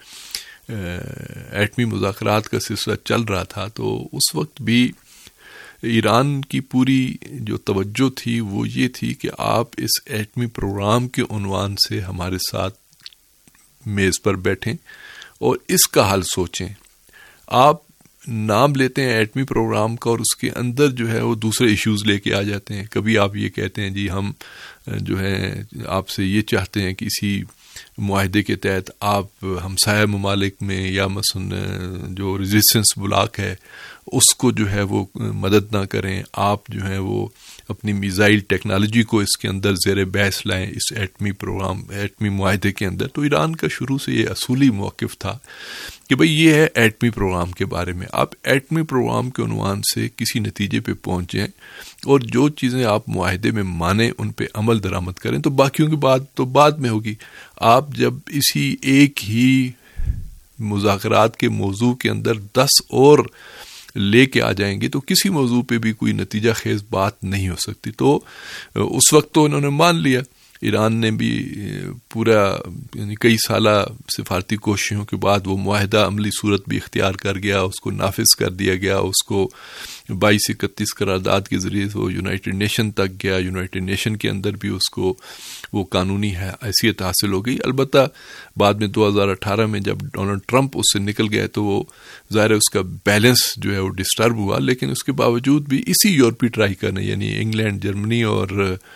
ایٹمی مذاکرات کا سلسلہ چل رہا تھا تو اس وقت بھی ایران کی پوری جو توجہ تھی وہ یہ تھی کہ آپ اس ایٹمی پروگرام کے عنوان سے ہمارے ساتھ میز پر بیٹھیں اور اس کا حل سوچیں. آپ نام لیتے ہیں ایٹمی پروگرام کا اور اس کے اندر جو ہے وہ دوسرے ایشوز لے کے آ جاتے ہیں. کبھی آپ یہ کہتے ہیں جی ہم جو ہے آپ سے یہ چاہتے ہیں کہ اسی معاہدے کے تحت آپ ہمسایہ ممالک میں یا مثلا جو ریزسٹنس بلاک ہے اس کو جو ہے وہ مدد نہ کریں، آپ جو ہے وہ اپنی میزائل ٹیکنالوجی کو اس کے اندر زیر بحث لائیں اس ایٹمی پروگرام ایٹمی معاہدے کے اندر. تو ایران کا شروع سے یہ اصولی موقف تھا کہ بھئی یہ ہے ایٹمی پروگرام کے بارے میں، آپ ایٹمی پروگرام کے عنوان سے کسی نتیجے پہ پہنچیں اور جو چیزیں آپ معاہدے میں مانیں ان پہ عمل درآمد کریں، تو باقیوں کی بات تو بعد میں ہوگی. آپ جب اسی ایک ہی مذاکرات کے موضوع کے اندر 10 اور لے کے آ جائیں گے تو کسی موضوع پہ بھی کوئی نتیجہ خیز بات نہیں ہو سکتی. تو اس وقت تو انہوں نے مان لیا، ایران نے بھی پورا یعنی کئی سالہ سفارتی کوششوں کے بعد وہ معاہدہ عملی صورت بھی اختیار کر گیا، اس کو نافذ کر دیا گیا، اس کو 2231 قرارداد کے ذریعے وہ یونائٹڈ نیشن تک گیا، یونائٹڈ نیشن کے اندر بھی اس کو وہ قانونی حیثیت حاصل ہو گئی. البتہ بعد میں 2018 میں جب ڈونلڈ ٹرمپ اس سے نکل گئے تو وہ ظاہر ہے اس کا بیلنس جو ہے وہ ڈسٹرب ہوا، لیکن اس کے باوجود بھی اسی یورپی ٹرائیکا نے یعنی انگلینڈ، جرمنی اور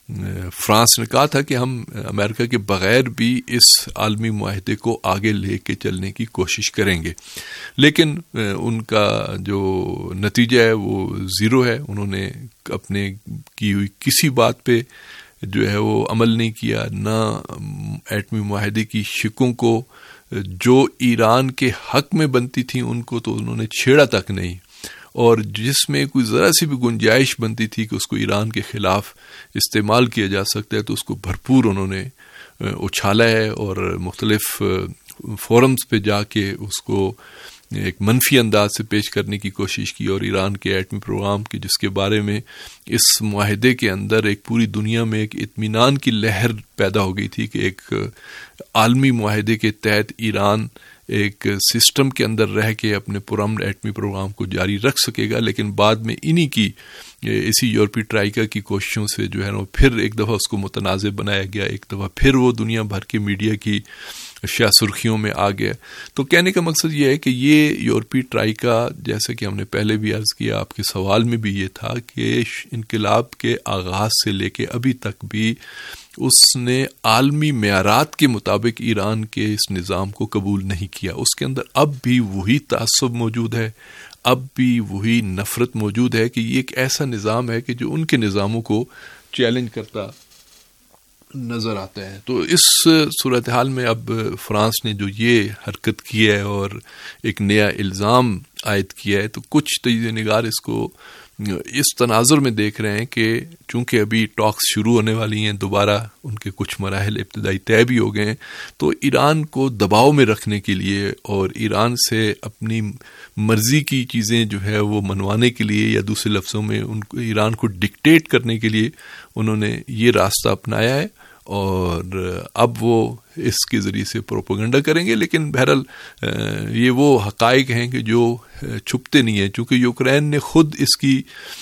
فرانس نے کہا تھا کہ ہم امریکہ کے بغیر بھی اس عالمی معاہدے کو آگے لے کے چلنے کی کوشش کریں گے، لیکن ان کا جو نتیجہ ہے وہ زیرو ہے. انہوں نے اپنے کی ہوئی کسی بات پہ جو ہے وہ عمل نہیں کیا، نہ ایٹمی معاہدے کی شقوں کو جو ایران کے حق میں بنتی تھیں ان کو تو انہوں نے چھیڑا تک نہیں، اور جس میں کوئی ذرا سی بھی گنجائش بنتی تھی کہ اس کو ایران کے خلاف استعمال کیا جا سکتا ہے تو اس کو بھرپور انہوں نے اچھالا ہے، اور مختلف فورمز پہ جا کے اس کو ایک منفی انداز سے پیش کرنے کی کوشش کی، اور ایران کے ایٹمی پروگرام کی جس کے بارے میں اس معاہدے کے اندر ایک پوری دنیا میں ایک اطمینان کی لہر پیدا ہو گئی تھی کہ ایک عالمی معاہدے کے تحت ایران ایک سسٹم کے اندر رہ کے اپنے پرامن ایٹمی پروگرام کو جاری رکھ سکے گا. لیکن بعد میں انہی کی اسی یورپی ٹرائیکا کی کوششوں سے جو ہے نا پھر ایک دفعہ اس کو متنازع بنایا گیا، ایک دفعہ پھر وہ دنیا بھر کی میڈیا کی شاہ سرخیوں میں آ گیا. تو کہنے کا مقصد یہ ہے کہ یہ یورپی ٹرائیکا، جیسے کہ ہم نے پہلے بھی عرض کیا، آپ کے سوال میں بھی یہ تھا کہ انقلاب کے آغاز سے لے کے ابھی تک بھی اس نے عالمی معیارات کے مطابق ایران کے اس نظام کو قبول نہیں کیا. اس کے اندر اب بھی وہی تعصب موجود ہے، اب بھی وہی نفرت موجود ہے کہ یہ ایک ایسا نظام ہے کہ جو ان کے نظاموں کو چیلنج کرتا نظر آتا ہے. تو اس صورتحال میں اب فرانس نے جو یہ حرکت کی ہے اور ایک نیا الزام عائد کیا ہے، تو کچھ تجزیہ نگار اس کو اس تناظر میں دیکھ رہے ہیں کہ چونکہ ابھی ٹاکس شروع ہونے والی ہیں، دوبارہ ان کے کچھ مراحل ابتدائی طے بھی ہو گئے ہیں، تو ایران کو دباؤ میں رکھنے کے لیے اور ایران سے اپنی مرضی کی چیزیں جو ہے وہ منوانے کے لیے، یا دوسرے لفظوں میں ان کو ایران کو ڈکٹیٹ کرنے کے لیے انہوں نے یہ راستہ اپنایا ہے، اور اب وہ اس کے ذریعے سے پروپیگنڈا کریں گے. لیکن بہرحال یہ وہ حقائق ہیں کہ جو چھپتے نہیں ہیں، چونکہ یوکرین نے خود اس کی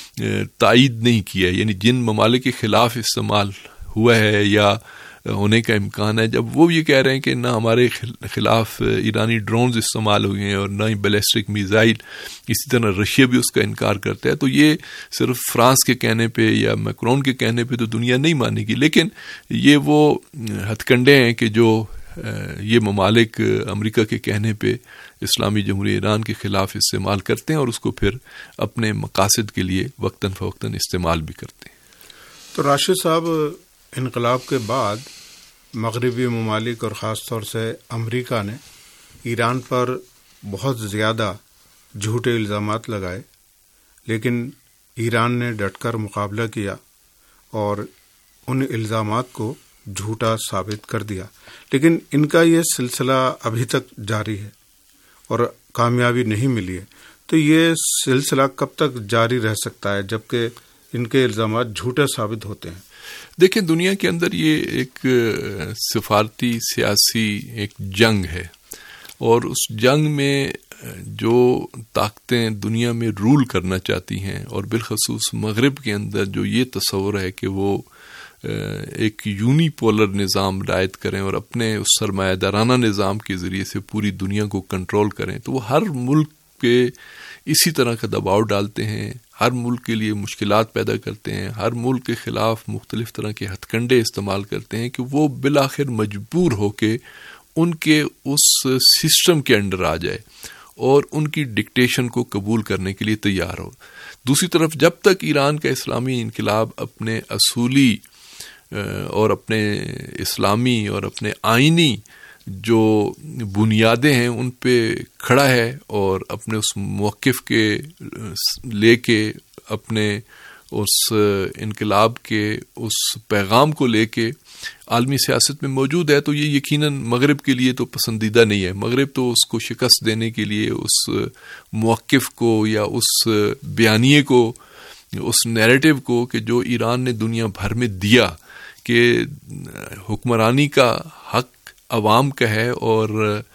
تائید نہیں کیا ہے. یعنی جن ممالک کے خلاف استعمال ہوا ہے یا ہونے کا امکان ہے، جب وہ یہ کہہ رہے ہیں کہ نہ ہمارے خلاف ایرانی ڈرونز استعمال ہوئے ہیں اور نہ ہی بیلسٹک میزائل، اسی طرح رشیا بھی اس کا انکار کرتا ہے، تو یہ صرف فرانس کے کہنے پہ یا میکرون کے کہنے پہ تو دنیا نہیں مانے گی. لیکن یہ وہ ہتھ کنڈے ہیں کہ جو یہ ممالک امریکہ کے کہنے پہ اسلامی جمہوریہ ایران کے خلاف استعمال کرتے ہیں اور اس کو پھر اپنے مقاصد کے لیے وقتاً فوقتاً استعمال بھی کرتے ہیں. تو راشد صاحب، انقلاب کے بعد مغربی ممالک اور خاص طور سے امریکہ نے ایران پر بہت زیادہ جھوٹے الزامات لگائے، لیکن ایران نے ڈٹ کر مقابلہ کیا اور ان الزامات کو جھوٹا ثابت کر دیا. لیکن ان کا یہ سلسلہ ابھی تک جاری ہے اور کامیابی نہیں ملی ہے. تو یہ سلسلہ کب تک جاری رہ سکتا ہے جبکہ ان کے الزامات جھوٹے ثابت ہوتے ہیں؟ دیکھیں، دنیا کے اندر یہ ایک سفارتی سیاسی ایک جنگ ہے، اور اس جنگ میں جو طاقتیں دنیا میں رول کرنا چاہتی ہیں، اور بالخصوص مغرب کے اندر جو یہ تصور ہے کہ وہ ایک یونی پولر نظام رعایت کریں اور اپنے اس سرمایہ دارانہ نظام کے ذریعے سے پوری دنیا کو کنٹرول کریں، تو وہ ہر ملک پہ اسی طرح کا دباؤ ڈالتے ہیں، ہر ملک کے لیے مشکلات پیدا کرتے ہیں، ہر ملک کے خلاف مختلف طرح کے ہتھ کنڈے استعمال کرتے ہیں کہ وہ بالآخر مجبور ہو کے ان کے اس سسٹم کے انڈر آ جائے اور ان کی ڈکٹیشن کو قبول کرنے کے لیے تیار ہو. دوسری طرف جب تک ایران کا اسلامی انقلاب اپنے اصولی اور اپنے اسلامی اور اپنے آئینی جو بنیادیں ہیں ان پہ کھڑا ہے اور اپنے اس موقف کے لے کے اپنے اس انقلاب کے اس پیغام کو لے کے عالمی سیاست میں موجود ہے، تو یہ یقیناً مغرب کے لیے تو پسندیدہ نہیں ہے. مغرب تو اس کو شکست دینے کے لیے اس موقف کو یا اس بیانیے کو، اس نیریٹو کو کہ جو ایران نے دنیا بھر میں دیا کہ حکمرانی کا حق عوام کا ہے اور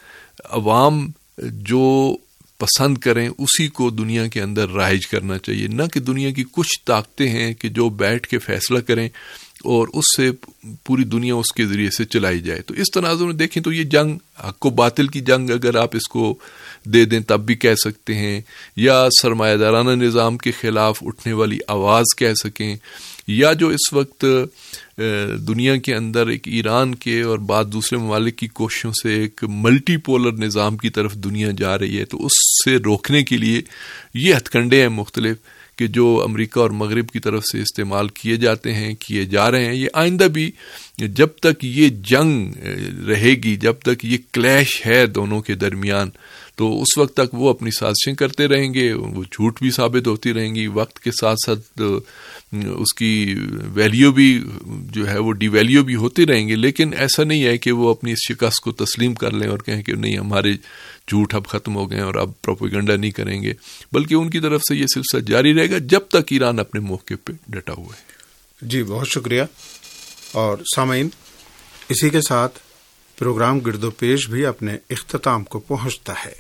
عوام جو پسند کریں اسی کو دنیا کے اندر رائج کرنا چاہیے، نہ کہ دنیا کی کچھ طاقتیں ہیں کہ جو بیٹھ کے فیصلہ کریں اور اس سے پوری دنیا اس کے ذریعے سے چلائی جائے. تو اس تناظر میں دیکھیں تو یہ جنگ حق و باطل کی جنگ اگر آپ اس کو دے دیں تب بھی کہہ سکتے ہیں، یا سرمایہ دارانہ نظام کے خلاف اٹھنے والی آواز کہہ سکیں، یا جو اس وقت دنیا کے اندر ایک ایران کے اور بعض دوسرے ممالک کی کوششوں سے ایک ملٹی پولر نظام کی طرف دنیا جا رہی ہے، تو اس سے روکنے کے لیے یہ ہتھ کنڈے ہیں مختلف کہ جو امریکہ اور مغرب کی طرف سے استعمال کیے جاتے ہیں، کیے جا رہے ہیں. یہ آئندہ بھی جب تک یہ جنگ رہے گی، جب تک یہ کلیش ہے دونوں کے درمیان، تو اس وقت تک وہ اپنی سازشیں کرتے رہیں گے، وہ جھوٹ بھی ثابت ہوتی رہیں گی. وقت کے ساتھ ساتھ اس کی ویلیو بھی جو ہے وہ ڈی ویلیو بھی ہوتے رہیں گے، لیکن ایسا نہیں ہے کہ وہ اپنی اس شکست کو تسلیم کر لیں اور کہیں کہ نہیں ہمارے جھوٹ اب ختم ہو گئے اور اب پروپیگنڈا نہیں کریں گے، بلکہ ان کی طرف سے یہ سلسلہ جاری رہے گا جب تک ایران اپنے موقع پہ ڈٹا ہوا ہے. جی بہت شکریہ. اور سامعین، اسی کے ساتھ پروگرام گرد و پیش بھی اپنے اختتام کو پہنچتا ہے.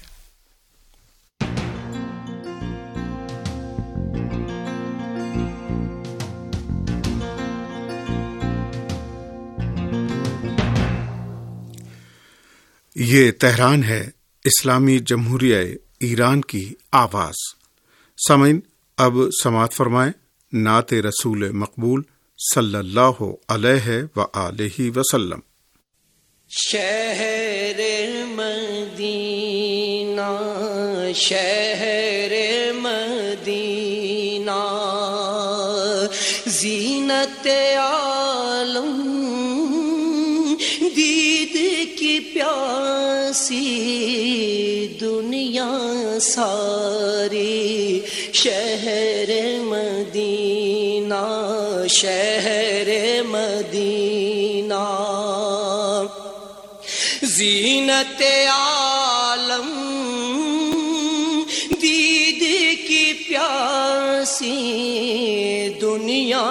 یہ تہران ہے، اسلامی جمہوریہ ایران کی آواز. سامعین، اب سماعت فرمائیں نعت رسول مقبول صلی اللہ علیہ وآلہ وسلم. شہر مدینہ، شہر مدینہ، زینت عالم، دید کی پیاسی دنیا ساری. شہر مدینہ، شہر مدینہ، زینت عالم، دید کی پیاسی دنیا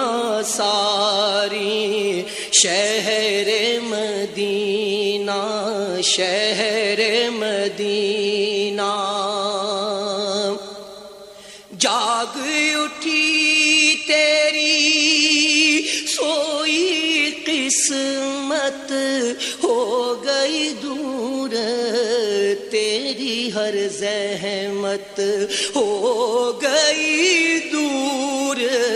ساری. شہر مدینہ، شہر مدینہ، جاگ اٹھی تیری سوئی قسمت، ہو گئی دور تیری ہر زحمت، ہو گئی دور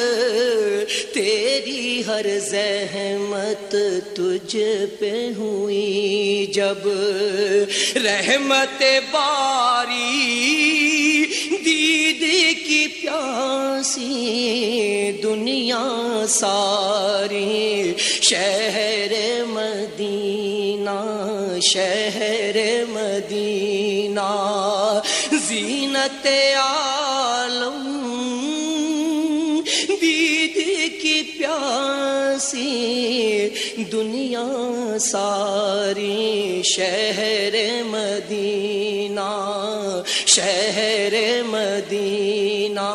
تیری ہر زحمت. تجھ پہ ہوئی جب رحمت باری، دید کی پیاسی دنیا ساری. شہر مدینہ، شہر مدینہ، زینت عالم، دید کی پیاسی دنیا ساری. شہر مدینہ، شہر مدینہ،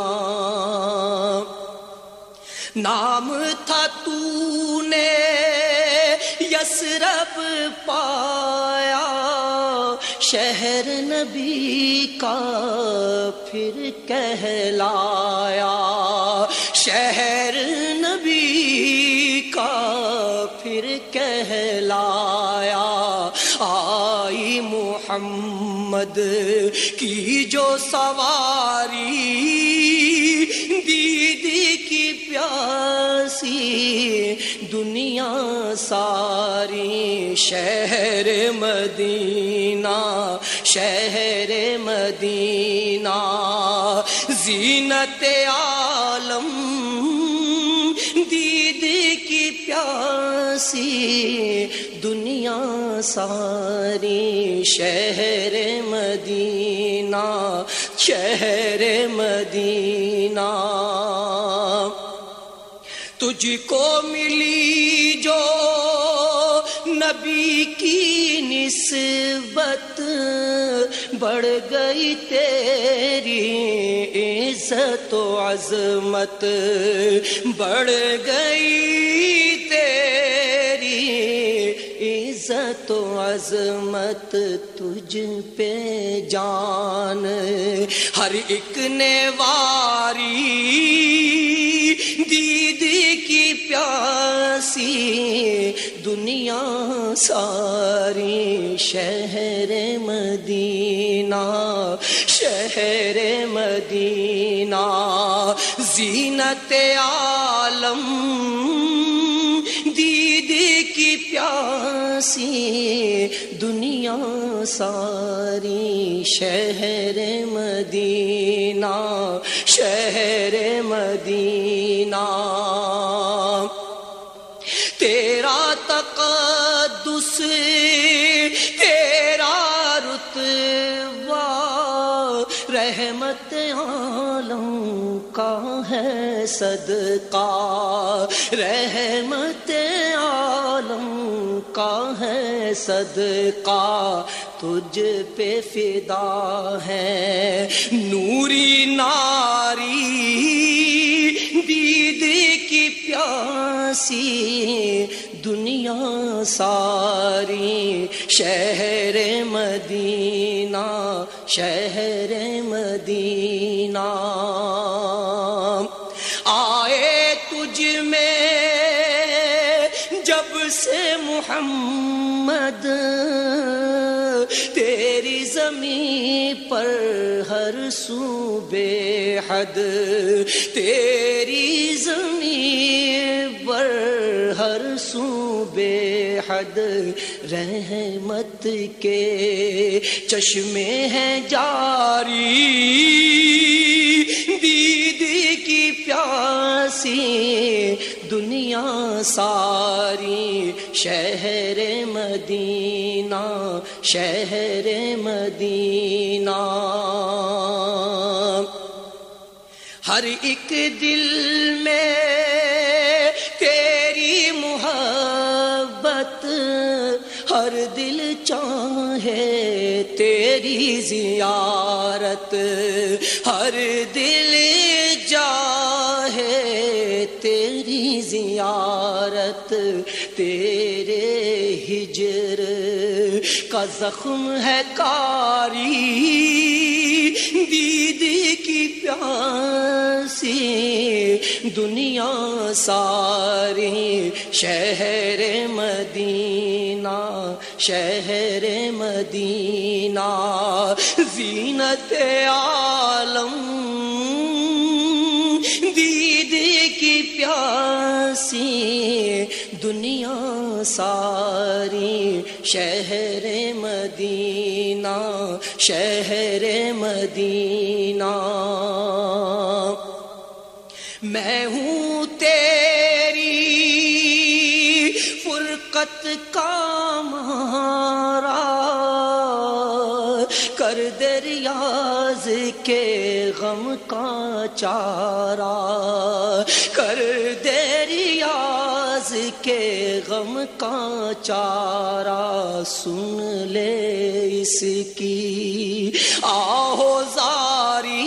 نام تھا تو نے یثرب پایا، شہر نبی کا پھر کہلایا. شہر نبی کا پھر کہلایا. آئی محمد کی جو سواری، دید کی پیاسی دنیا ساری. شہر مدینہ، شہر مدینہ، زینت عالم، دید کی پیاسی دنیا ساری. شہر مدینہ، شہر مدینہ، تجھ کو ملی جو نبی کی نسبت، بڑھ گئی تیری عزت و عظمت، بڑھ گئی تیری عزت و عظمت. تجھ پہ جان ہر ایک نے واری، دید کی پیاسی دنیا ساری. شہر مدینہ، شہر مدینہ، زینت عالم دید کی پیاسی دنیا ساری شہر مدینہ شہر مدینہ تیرا تقدس تیرا رتبہ رحمت عالم کا ہے صدقہ رحمت عالم کا ہے صدقہ تجھ پہ فدا ہے نوری ناری دید کی پیاسی دنیا ساری شہر مدینہ شہر مدینہ آئے تجھ میں جب سے محمد تیری زمین پر ہر سو بے حد تیری زمین پر ہر سو بے حد رحمت کے چشمے ہیں جاری دید کی پیاسی دنیا ساری شہر مدینہ شہر مدینہ ہر ایک دل میں تیری محبت ہر دل چاہے تیری زیارت ہر دل چاہے تیری زیارت تیرے ہجر کا زخم ہے کاری دید کی پیاسی دنیا ساری شہر مدینہ شہر مدینہ زینت عالم دید کی پیاسی دنیا ساری شہر مدینہ شہر مدینہ میں ہوں تیری فرقت کا مارا کر دے ریاض کے غم کا چارہ کر دے ریاض کے غم کا چارہ سن لے اس کی آہو زاری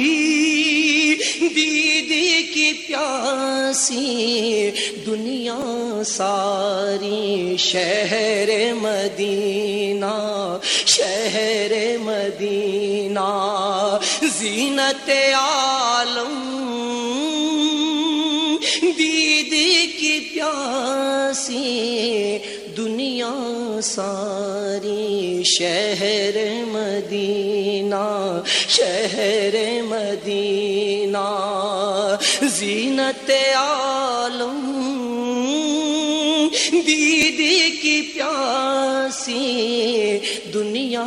دید کی پیاسی دنیا ساری شہر مدینہ شہر مدینہ زینت عالم دید کی پیاسی دنیا ساری شہر مدینہ شہر مدینہ زینت عالم دید کی پیاسی دنیا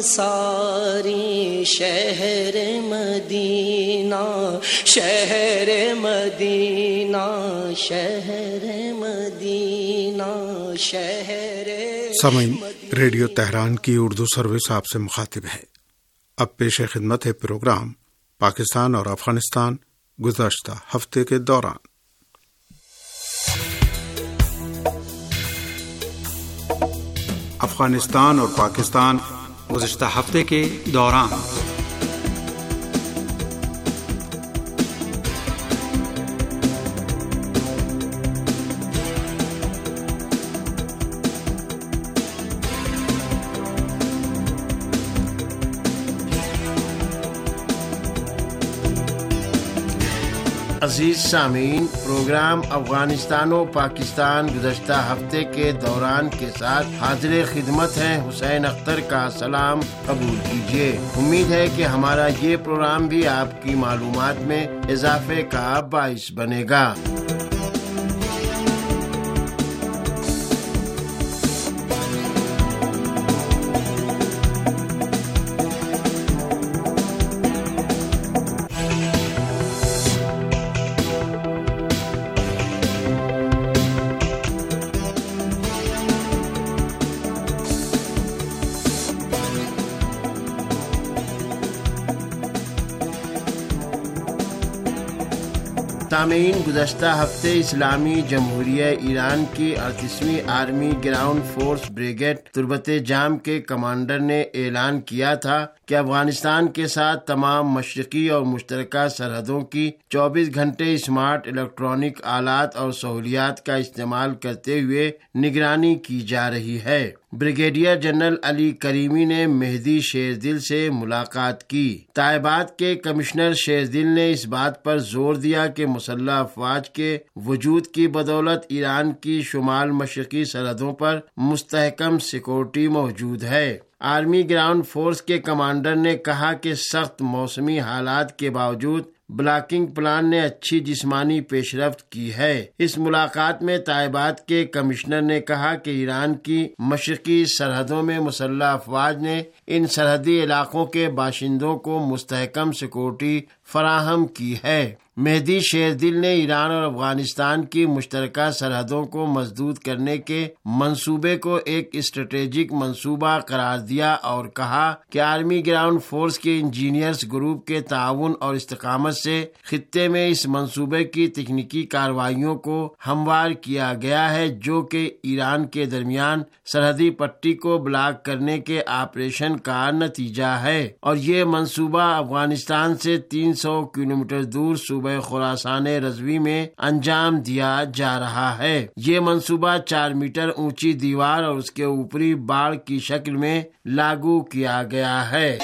ساری شہر مدینہ شہر مدینہ شہر مدینہ شہر سامعین ریڈیو تہران کی اردو سروس آپ سے مخاطب ہے۔ اب پیش خدمت ہے پروگرام پاکستان اور افغانستان گزشتہ ہفتے کے دوران۔ افغانستان اور پاکستان گزشتہ ہفتے کے دوران۔ عزیز سامعین، پروگرام افغانستان و پاکستان گزشتہ ہفتے کے دوران کے ساتھ حاضر خدمت ہیں۔ حسین اختر کا سلام قبول کیجیے۔ امید ہے کہ ہمارا یہ پروگرام بھی آپ کی معلومات میں اضافے کا باعث بنے گا۔ سامعین، گزشتہ ہفتے اسلامی جمہوریہ ایران کی 38ویں army ground force brigade Torbat Jam کے کمانڈر نے اعلان کیا تھا کہ افغانستان کے ساتھ تمام مشرقی اور مشترکہ سرحدوں کی 24 گھنٹے اسمارٹ الیکٹرانک آلات اور سہولیات کا استعمال کرتے ہوئے نگرانی کی جا رہی ہے۔ بریگیڈیئر جنرل علی کریمی نے مہدی شیردل سے ملاقات کی۔ تائبات کے کمشنر شیردل نے اس بات پر زور دیا کہ مسلح افواج کے وجود کی بدولت ایران کی شمال مشرقی سرحدوں پر مستحکم سیکورٹی موجود ہے۔ آرمی گراؤنڈ فورس کے کمانڈر نے کہا کہ سخت موسمی حالات کے باوجود بلاکنگ پلان نے اچھی جسمانی پیش رفت کی ہے۔ اس ملاقات میں تائبات کے کمشنر نے کہا کہ ایران کی مشرقی سرحدوں میں مسلح افواج نے ان سرحدی علاقوں کے باشندوں کو مستحکم سیکورٹی فراہم کی ہے۔ مہدی شیردل نے ایران اور افغانستان کی مشترکہ سرحدوں کو مسدود کرنے کے منصوبے کو ایک اسٹریٹجک منصوبہ قرار دیا اور کہا کہ آرمی گراؤنڈ فورس کے انجینئرز گروپ کے تعاون اور استقامت سے خطے میں اس منصوبے کی تکنیکی کارروائیوں کو ہموار کیا گیا ہے، جو کہ ایران کے درمیان سرحدی پٹی کو بلاک کرنے کے آپریشن کا نتیجہ ہے، اور یہ منصوبہ افغانستان سے 300 کلومیٹر دور صوبہ خراسان رضوی میں انجام دیا جا رہا ہے۔ یہ منصوبہ 4 میٹر اونچی دیوار اور اس کے اوپری باڑ کی شکل میں لاگو کیا گیا ہے۔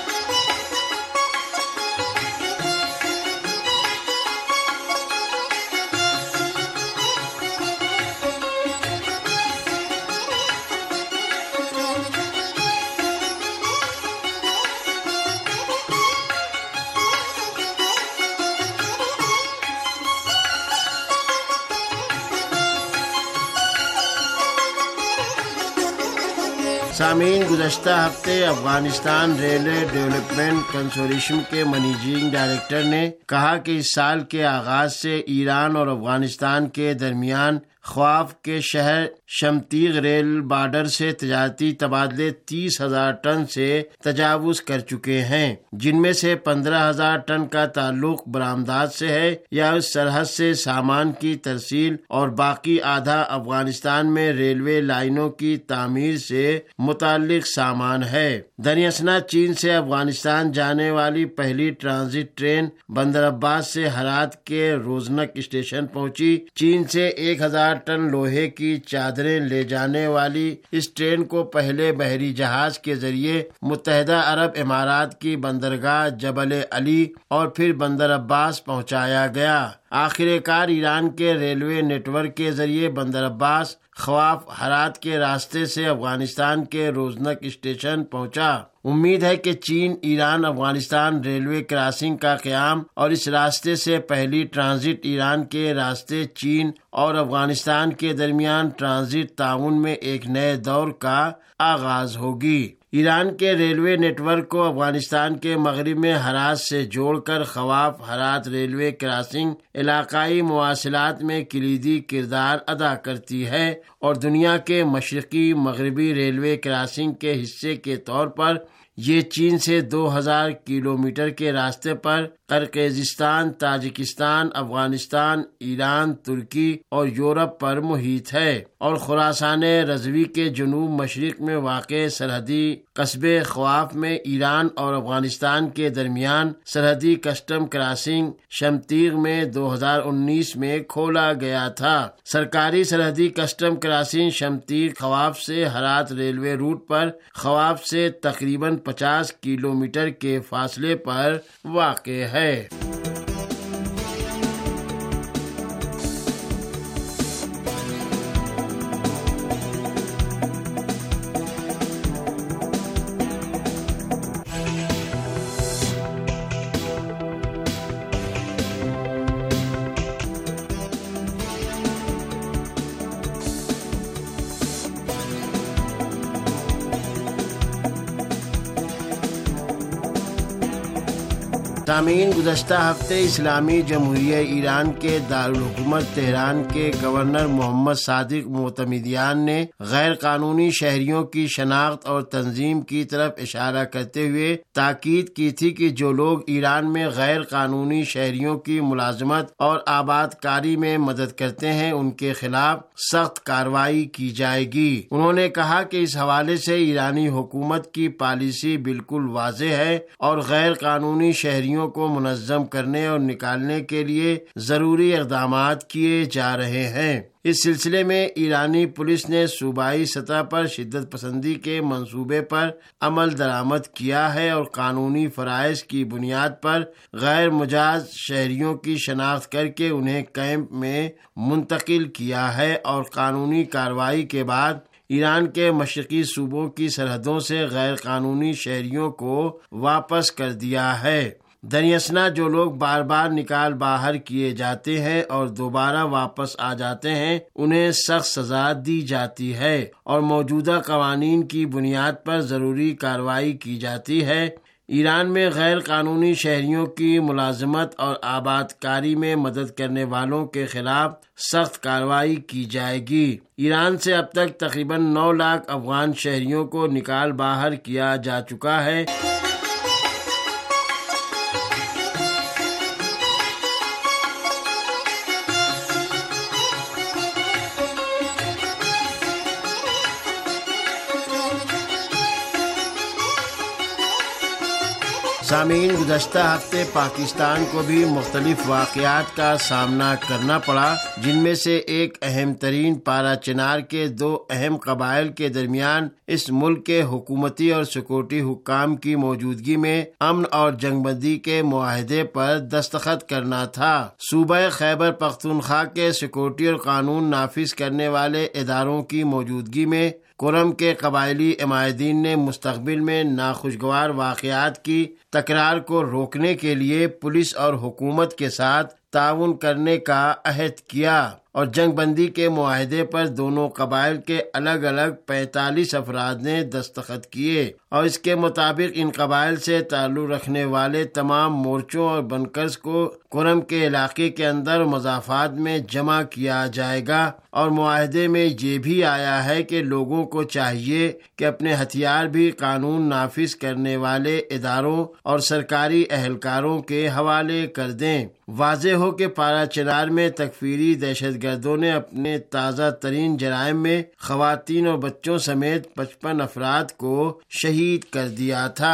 سامعین، گزشتہ ہفتے افغانستان ریلوے ڈیولپمنٹ کنسورشیم کے منیجنگ ڈائریکٹر نے کہا کہ اس سال کے آغاز سے ایران اور افغانستان کے درمیان خواف کے شہر شمتیغ ریل بارڈر سے تجارتی تبادلے 30,000 ٹن سے تجاوز کر چکے ہیں، جن میں سے 15,000 ٹن کا تعلق برآمدات سے ہے یا اس سرحد سے سامان کی ترسیل، اور باقی آدھا افغانستان میں ریلوے لائنوں کی تعمیر سے متعلق سامان ہے۔ دریاسنا چین سے افغانستان جانے والی پہلی ٹرانزٹ ٹرین بندر عباس سے ہرات کے روزنک اسٹیشن پہنچی۔ چین سے 1,000 ٹن لوہے کی چادریں لے جانے والی اس ٹرین کو پہلے بحری جہاز کے ذریعے متحدہ عرب امارات کی بندرگاہ جبل علی اور پھر بندر عباس پہنچایا گیا۔ آخر کار ایران کے ریلوے نیٹ ورک کے ذریعے بندر عباس خواف ہرات کے راستے سے افغانستان کے روزنک اسٹیشن پہنچا۔ امید ہے کہ چین ایران افغانستان ریلوے کراسنگ کا قیام اور اس راستے سے پہلی ٹرانزٹ ایران کے راستے چین اور افغانستان کے درمیان ٹرانزٹ تعاون میں ایک نئے دور کا آغاز ہوگی۔ ایران کے ریلوے نیٹ ورک کو افغانستان کے مغرب میں ہرات سے جوڑ کر خواف ہرات ریلوے کراسنگ علاقائی مواصلات میں کلیدی کردار ادا کرتی ہے اور دنیا کے مشرقی مغربی ریلوے کراسنگ کے حصے کے طور پر یہ چین سے 2000 کلومیٹر کے راستے پر Kyrgyzstan, Tajikistan, Afghanistan, Iran, Turkey اور یورپ پر محیط ہے، اور خراسان رضوی کے جنوب مشرق میں واقع سرحدی قصبے خواف میں ایران اور افغانستان کے درمیان سرحدی کسٹم کراسنگ شمتیغ میں 2019 میں کھولا گیا تھا۔ سرکاری سرحدی کسٹم کراسنگ شمتیغ خواف سے ہرات ریلوے روٹ پر خواف سے تقریباً 50 کلومیٹر کے فاصلے پر واقع ہے۔ سامعین، گزشتہ ہفتے اسلامی جمہوریہ ایران کے دارالحکومت تہران کے گورنر محمد صادق معتمدیان نے غیر قانونی شہریوں کی شناخت اور تنظیم کی طرف اشارہ کرتے ہوئے تاکید کی تھی کہ جو لوگ ایران میں غیر قانونی شہریوں کی ملازمت اور آباد کاری میں مدد کرتے ہیں ان کے خلاف سخت کارروائی کی جائے گی۔ انہوں نے کہا کہ اس حوالے سے ایرانی حکومت کی پالیسی بالکل واضح ہے اور غیر قانونی شہریوں کو منظم کرنے اور نکالنے کے لیے ضروری اقدامات کیے جا رہے ہیں۔ اس سلسلے میں ایرانی پولیس نے صوبائی سطح پر شدت پسندی کے منصوبے پر عمل درآمد کیا ہے اور قانونی فرائض کی بنیاد پر غیر مجاز شہریوں کی شناخت کر کے انہیں کیمپ میں منتقل کیا ہے اور قانونی کارروائی کے بعد ایران کے مشرقی صوبوں کی سرحدوں سے غیر قانونی شہریوں کو واپس کر دیا ہے۔ دریاسنا جو لوگ بار بار نکال باہر کیے جاتے ہیں اور دوبارہ واپس آ جاتے ہیں انہیں سخت سزا دی جاتی ہے اور موجودہ قوانین کی بنیاد پر ضروری کارروائی کی جاتی ہے۔ ایران میں غیر قانونی شہریوں کی ملازمت اور آباد کاری میں مدد کرنے والوں کے خلاف سخت کارروائی کی جائے گی۔ ایران سے اب تک تقریباً 9 لاکھ افغان شہریوں کو نکال باہر کیا جا چکا ہے۔ سامعین، گزشتہ ہفتے پاکستان کو بھی مختلف واقعات کا سامنا کرنا پڑا، جن میں سے ایک اہم ترین پارا چنار کے 2 اہم قبائل کے درمیان اس ملک کے حکومتی اور سیکورٹی حکام کی موجودگی میں امن اور جنگ بندی کے معاہدے پر دستخط کرنا تھا۔ صوبہ خیبر پختونخوا کے سیکورٹی اور قانون نافذ کرنے والے اداروں کی موجودگی میں کرم کے قبائلی عمائدین نے مستقبل میں ناخوشگوار واقعات کی تکرار کو روکنے کے لیے پولیس اور حکومت کے ساتھ تعاون کرنے کا عہد کیا اور جنگ بندی کے معاہدے پر دونوں قبائل کے الگ الگ 45 افراد نے دستخط کیے اور اس کے مطابق ان قبائل سے تعلق رکھنے والے تمام مورچوں اور بنکرز کو کرم کے علاقے کے اندر مضافات میں جمع کیا جائے گا اور معاہدے میں یہ بھی آیا ہے کہ لوگوں کو چاہیے کہ اپنے ہتھیار بھی قانون نافذ کرنے والے اداروں اور سرکاری اہلکاروں کے حوالے کر دیں۔ واضح ہو کہ پارا چنار میں تکفیری دہشت گردوں نے اپنے تازہ ترین جرائم میں خواتین اور بچوں سمیت 55 افراد کو شہید کر دیا تھا۔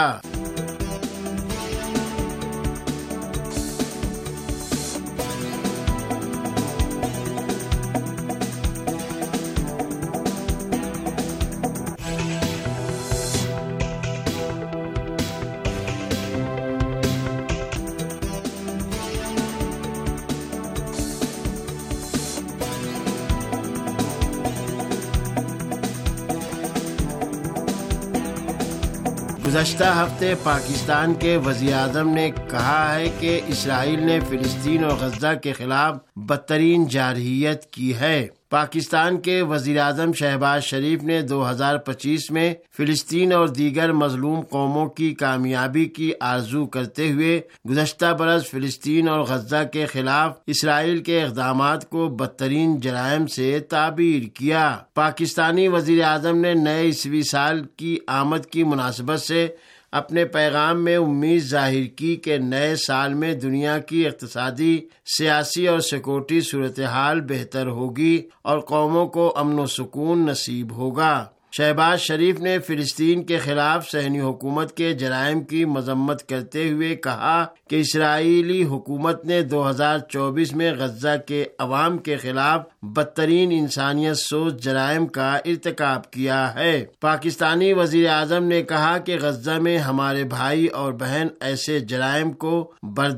گزشتہ ہفتے پاکستان کے وزیر اعظم نے کہا ہے کہ اسرائیل نے فلسطین اور غزہ کے خلاف بدترین جارحیت کی ہے۔ پاکستان کے وزیر اعظم شہباز شریف نے 2025 میں فلسطین اور دیگر مظلوم قوموں کی کامیابی کی آرزو کرتے ہوئے گزشتہ برس فلسطین اور غزہ کے خلاف اسرائیل کے اقدامات کو بدترین جرائم سے تعبیر کیا۔ پاکستانی وزیر اعظم نے نئے عیسوی سال کی آمد کی مناسبت سے اپنے پیغام میں امید ظاہر کی کہ نئے سال میں دنیا کی اقتصادی، سیاسی اور سیکورٹی صورتحال بہتر ہوگی اور قوموں کو امن و سکون نصیب ہوگا۔ شہباز شریف نے فلسطین کے خلاف صہیونی حکومت کے جرائم کی مذمت کرتے ہوئے کہا کہ اسرائیلی حکومت نے 2024 میں غزہ کے عوام کے خلاف بدترین انسانیت سوز جرائم کا ارتکاب کیا ہے۔ پاکستانی وزیر اعظم نے کہا کہ غزہ میں ہمارے بھائی اور بہن ایسے جرائم کو برداشت